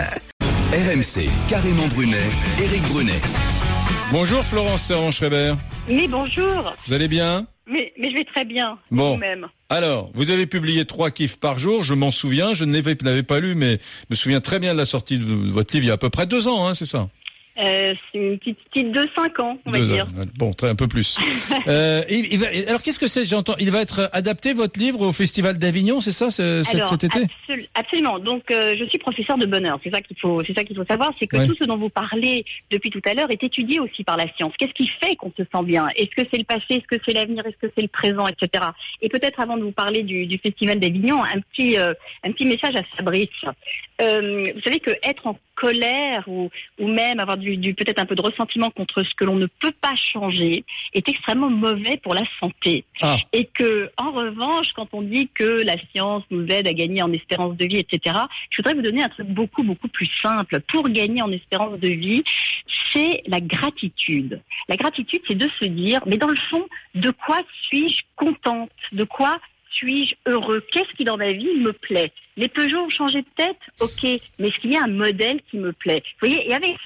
R M C, Carrément Brunet, Éric Brunet. Bonjour Florence Servan-Schreiber. Mais bonjour. Vous allez bien? Mais, mais je vais très bien. Bon. Vous-même. Alors, vous avez publié trois kiffs par jour, je m'en souviens, je ne l'avais pas lu, mais je me souviens très bien de la sortie de votre livre il y a à peu près deux ans, hein, c'est ça? Euh, c'est une petite, petite de cinq ans, on va Deux, dire. Bon, très, un peu plus. euh, il, il va, alors, qu'est-ce que c'est? J'entends. Il va être adapté votre livre au Festival d'Avignon, c'est ça, c'est, alors, cet été? Absol- absolument. Donc, euh, je suis professeur de bonheur. C'est ça qu'il faut, c'est ça qu'il faut savoir, c'est que ouais. tout ce dont vous parlez depuis tout à l'heure est étudié aussi par la science. Qu'est-ce qui fait qu'on se sent bien? Est-ce que c'est le passé? Est-ce que c'est l'avenir? Est-ce que c'est le présent, et cetera. Et peut-être avant de vous parler du, du Festival d'Avignon, un petit, euh, un petit message à Fabrice. Euh, vous savez que être en colère ou, ou même avoir du, du peut-être un peu de ressentiment contre ce que l'on ne peut pas changer est extrêmement mauvais pour la santé. Ah. Et que, en revanche, quand on dit que la science nous aide à gagner en espérance de vie, et cetera, je voudrais vous donner un truc beaucoup, beaucoup plus simple. Pour gagner en espérance de vie, c'est la gratitude. La gratitude, c'est de se dire, mais dans le fond, de quoi suis-je contente? De quoi suis-je heureux? Qu'est-ce qui dans ma vie me plaît? Les Peugeot ont changé de tête? Ok, mais est-ce qu'il y a un modèle qui me plaît? Vous voyez, et avec ça,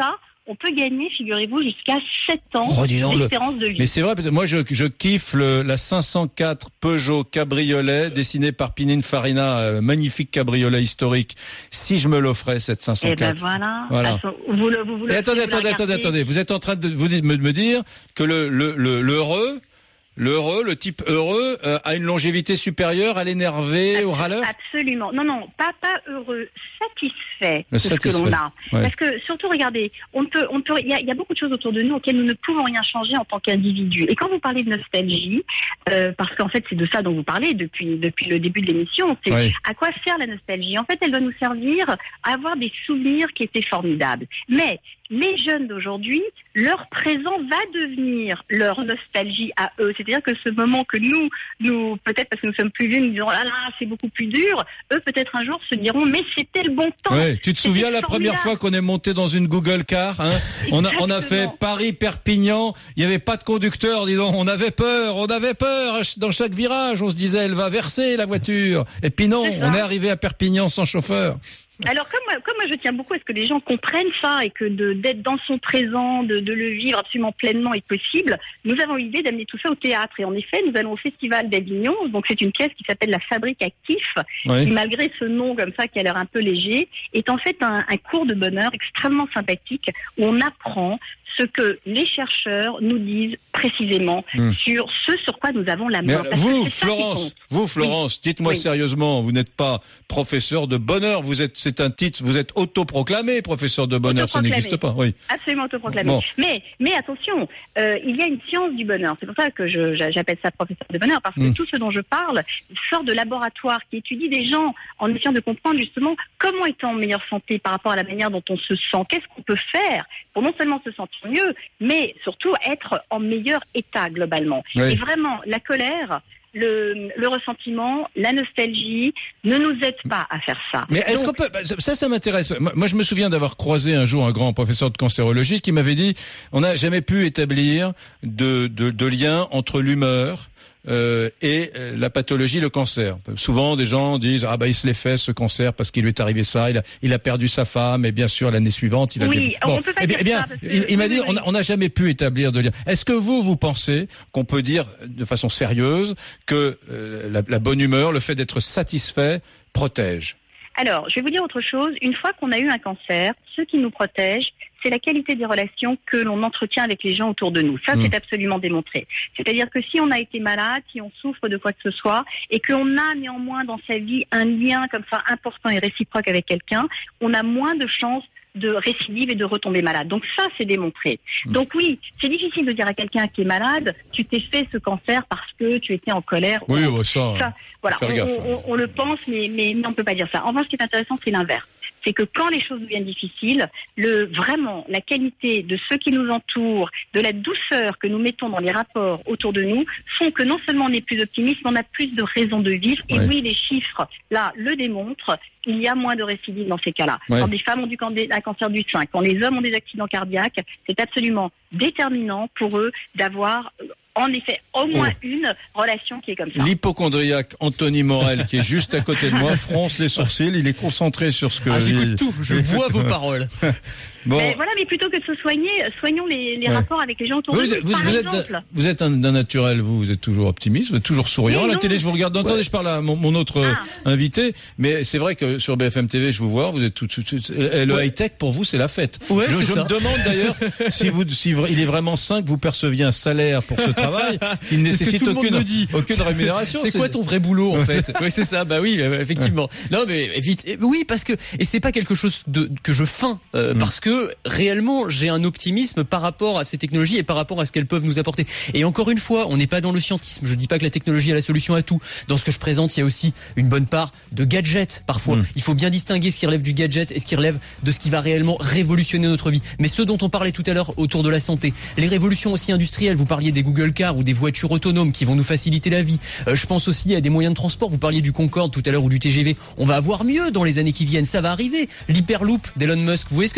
on peut gagner, figurez-vous, jusqu'à sept ans Oh, dis donc, d'espérance le... de vie. Mais c'est vrai, parce que moi je, je kiffe le, la cinq cent quatre Peugeot Cabriolet dessinée par Pininfarina, euh, magnifique cabriolet historique. Si je me l'offrais cette cinq cent quatre. Eh ben voilà. Voilà. Attends, vous le, vous, vous le, Et attendez, vous le attendez, attendez, regardez. attendez. Vous êtes en train de vous dites- me, me dire que le le le l'heureux, l'heureux, le type heureux euh, a une longévité supérieure à l'énervé, au râleur. Absolument. Non, non, pas, pas heureux, satisfait Le de ce que satisfait. l'on a. Ouais. Parce que, surtout, regardez, on peut, on peut, il y a, il y a beaucoup de choses autour de nous auxquelles nous ne pouvons rien changer en tant qu'individu. Et quand vous parlez de nostalgie, euh, parce qu'en fait, c'est de ça dont vous parlez depuis, depuis le début de l'émission, c'est Ouais. à quoi sert la nostalgie? En fait, elle doit nous servir à avoir des souvenirs qui étaient formidables. Mais, les jeunes d'aujourd'hui, leur présent va devenir leur nostalgie à eux. C'est-à-dire que ce moment que nous, nous peut-être parce que nous sommes plus vieux, nous dirons ah là c'est beaucoup plus dur. Eux peut-être un jour se diront mais c'était le bon temps. Ouais, tu te C'était souviens la formidable. première fois qu'on est monté dans une Google Car, hein on a on a fait Exactement. Paris-Perpignan, il y avait pas de conducteur, disons, on avait peur, on avait peur dans chaque virage, on se disait elle va verser la voiture. Et puis non, C'est ça. on est arrivé à Perpignan sans chauffeur. Alors comme moi, comme moi je tiens beaucoup à ce que les gens comprennent ça et que de d'être dans son présent, de, de le vivre absolument pleinement est possible, nous avons l'idée d'amener tout ça au théâtre. Et en effet, nous allons au Festival d'Avignon. Donc c'est une pièce qui s'appelle La Fabrique Actif, Oui. qui malgré ce nom comme ça qui a l'air un peu léger, est en fait un, un cours de bonheur extrêmement sympathique où on apprend ce que les chercheurs nous disent précisément Hmm. sur ce sur quoi nous avons la Mais main. Parce que vous, c'est ça qui Florence, compte. vous, Florence, dites-moi Oui. sérieusement, vous n'êtes pas professeur de bonheur, vous êtes, c'est un titre, vous êtes autoproclamé professeur de bonheur, ça Autoproclamé. n'existe pas, oui. Absolument autoproclamé. Bon. Mais, mais attention, euh, il y a une science du bonheur. C'est pour ça que je, j'a- j'appelle ça professeur de bonheur, parce que Mm. tout ce dont je parle sort de laboratoires qui étudient des gens en essayant de comprendre justement comment être en meilleure santé par rapport à la manière dont on se sent. Qu'est-ce qu'on peut faire pour non seulement se sentir mieux, mais surtout être en meilleur état globalement. Oui. Et vraiment, la colère, le, le ressentiment, la nostalgie ne nous aident pas à faire ça. Mais est-ce Donc, qu'on peut, ça, ça m'intéresse. Moi, moi, je me souviens d'avoir croisé un jour un grand professeur de cancérologie qui m'avait dit, on n'a jamais pu établir de, de, de lien entre l'humeur euh, et euh, la pathologie, le cancer. Souvent, des gens disent ah bah il se l'est fait ce cancer parce qu'il lui est arrivé ça, il a, il a perdu sa femme et bien sûr l'année suivante il a. Oui, dé- on peut pas eh bien, dire eh bien, ça, parce que- il, il m'a oui, dit oui, on oui. a- on n'a jamais pu établir de lien. Est-ce que vous vous pensez qu'on peut dire de façon sérieuse que euh, la, la bonne humeur, le fait d'être satisfait protège? Alors, je vais vous dire autre chose. Une fois qu'on a eu un cancer, ce qui nous protège, c'est la qualité des relations que l'on entretient avec les gens autour de nous. Ça, Mmh. c'est absolument démontré. C'est-à-dire que si on a été malade, si on souffre de quoi que ce soit, et qu'on a néanmoins dans sa vie un lien comme ça important et réciproque avec quelqu'un, on a moins de chances de récidive et de retomber malade. Donc ça, c'est démontré. Mmh. Donc oui, c'est difficile de dire à quelqu'un qui est malade, tu t'es fait ce cancer parce que tu étais en colère. Oui, ou- bah, ça, ça, voilà, faire on, gaffe. on- on le pense, mais, mais, mais on peut pas dire ça. En revanche, ce qui est intéressant, c'est l'inverse. C'est que quand les choses deviennent difficiles, le, vraiment, la qualité de ceux qui nous entourent, de la douceur que nous mettons dans les rapports autour de nous, font que non seulement on est plus optimiste, mais on a plus de raisons de vivre. Et Ouais. oui, les chiffres, là, le démontrent. Il y a moins de récidives dans ces cas-là. Ouais. Quand des femmes ont du can- un cancer du sein, quand les hommes ont des accidents cardiaques, c'est absolument déterminant pour eux d'avoir, euh, en effet, au moins Oh. une relation qui est comme ça. L'hypochondriaque Anthony Morel, qui est juste à côté de moi, fronce les sourcils, il est concentré sur ce que... Ah, j'écoute il- tout, je vois vos paroles. Bon. Mais voilà, mais plutôt que de se soigner, soignons les, les Ouais. rapports avec les gens autour Vous, de vous, nous. vous, Par vous êtes, exemple, d'un- vous êtes un, d'un naturel, vous, vous êtes toujours optimiste, vous êtes toujours souriant. Oui, à la non. télé, je vous regarde. Attendez, je parle à mon, mon autre euh, Ah. invité, mais c'est vrai que sur B F M T V, je vous vois, vous êtes tout, tout, tout- et le Ouais. high-tech, pour vous, c'est la fête. Ouais, je c'est je ça. me demande d'ailleurs si vous, si vra- il est vraiment sain que vous perceviez un salaire pour ce travail qui ne C'est ce que nécessite tout le monde aucune, me dit. aucune rémunération. C'est quoi ton vrai boulot en fait? Oui, c'est ça. Bah oui, euh, effectivement. Non, mais vite. eh, Oui, parce que et c'est pas quelque chose de que je feins euh, Mm. parce que réellement j'ai un optimisme par rapport à ces technologies et par rapport à ce qu'elles peuvent nous apporter. Et encore une fois, on n'est pas dans le scientisme. Je dis pas que la technologie a la solution à tout. Dans ce que je présente, il y a aussi une bonne part de gadgets parfois. Mm. Il faut bien distinguer ce qui relève du gadget et ce qui relève de ce qui va réellement révolutionner notre vie. Mais ce dont on parlait tout à l'heure autour de la santé, les révolutions aussi industrielles. Vous parliez des Google Cars ou des voitures autonomes qui vont nous faciliter la vie. Euh, je pense aussi à des moyens de transport. Vous parliez du Concorde tout à l'heure ou du T G V. On va avoir mieux dans les années qui viennent. Ça va arriver. L'Hyperloop d'Elon Musk. Vous voyez ce que c'est l'Hyperloop?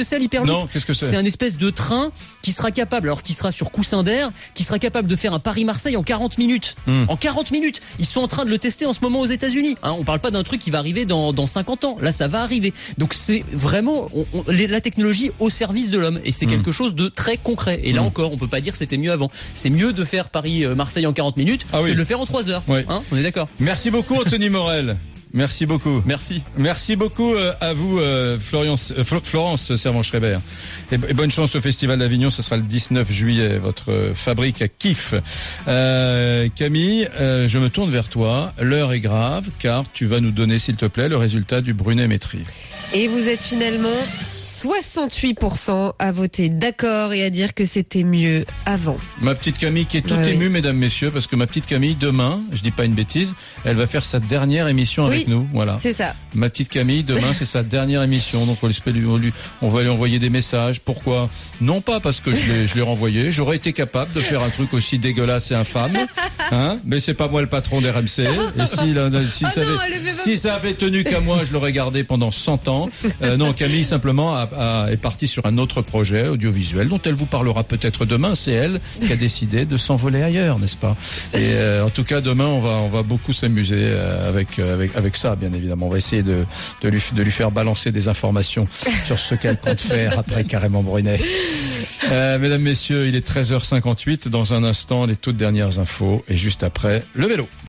Hyperloop. Non, qu'est-ce que c'est? C'est un espèce de train qui sera capable, alors qui sera sur coussin d'air, qui sera capable de faire un Paris-Marseille en quarante minutes. Mmh. En quarante minutes. Ils sont en train de le tester en ce moment aux États-Unis. Hein, on parle pas d'un truc qui va arriver dans, dans cinquante ans. Là, ça va arriver. Donc c'est vraiment on, on, la technologie au service de l'homme. Et c'est mmh. quelque chose de très concret. Et là mmh. encore, on peut pas dire que c'était mieux avant. C'est mieux de faire Paris-Marseille en quarante minutes ah oui. que de le faire en trois heures. Oui. Hein, on est d'accord. Merci beaucoup, Anthony Morel. Merci beaucoup. Merci. Merci beaucoup à vous, euh, Florence, euh, Florence Servan-Schreiber. Et, et bonne chance au Festival d'Avignon. Ce sera le dix-neuf juillet. Votre fabrique à kiff. Euh, Camille, euh, je me tourne vers toi. L'heure est grave, car tu vas nous donner, s'il te plaît, le résultat du Brunet-Métry. Et vous êtes finalement soixante-huit pour cent à voter d'accord et à dire que c'était mieux avant. Ma petite Camille qui est toute ouais, émue, oui. mesdames, messieurs, parce que ma petite Camille, demain, je dis pas une bêtise, elle va faire sa dernière émission oui, avec nous. Voilà. C'est ça. Ma petite Camille, demain, c'est sa dernière émission, donc on, lui, on va lui envoyer des messages. Pourquoi? Non pas parce que je l'ai, je l'ai renvoyé, j'aurais été capable de faire un truc aussi dégueulasse et infâme, hein, mais c'est pas moi le patron d'R M C. Et si, là, si, oh ça, non, avait, si ça avait tenu qu'à moi, je l'aurais gardé pendant cent ans. Euh, non, Camille, simplement, a, a, est partie sur un autre projet audiovisuel dont elle vous parlera peut-être demain. C'est elle qui a décidé de s'envoler ailleurs, n'est-ce pas? Et euh, en tout cas, demain, on va on va beaucoup s'amuser euh, avec avec avec ça, bien évidemment. On va essayer de de lui de lui faire balancer des informations sur ce qu'elle compte faire après Carrément Brunet. Euh, mesdames, messieurs, il est treize heures cinquante-huit. Dans un instant, les toutes dernières infos et juste après, le vélo.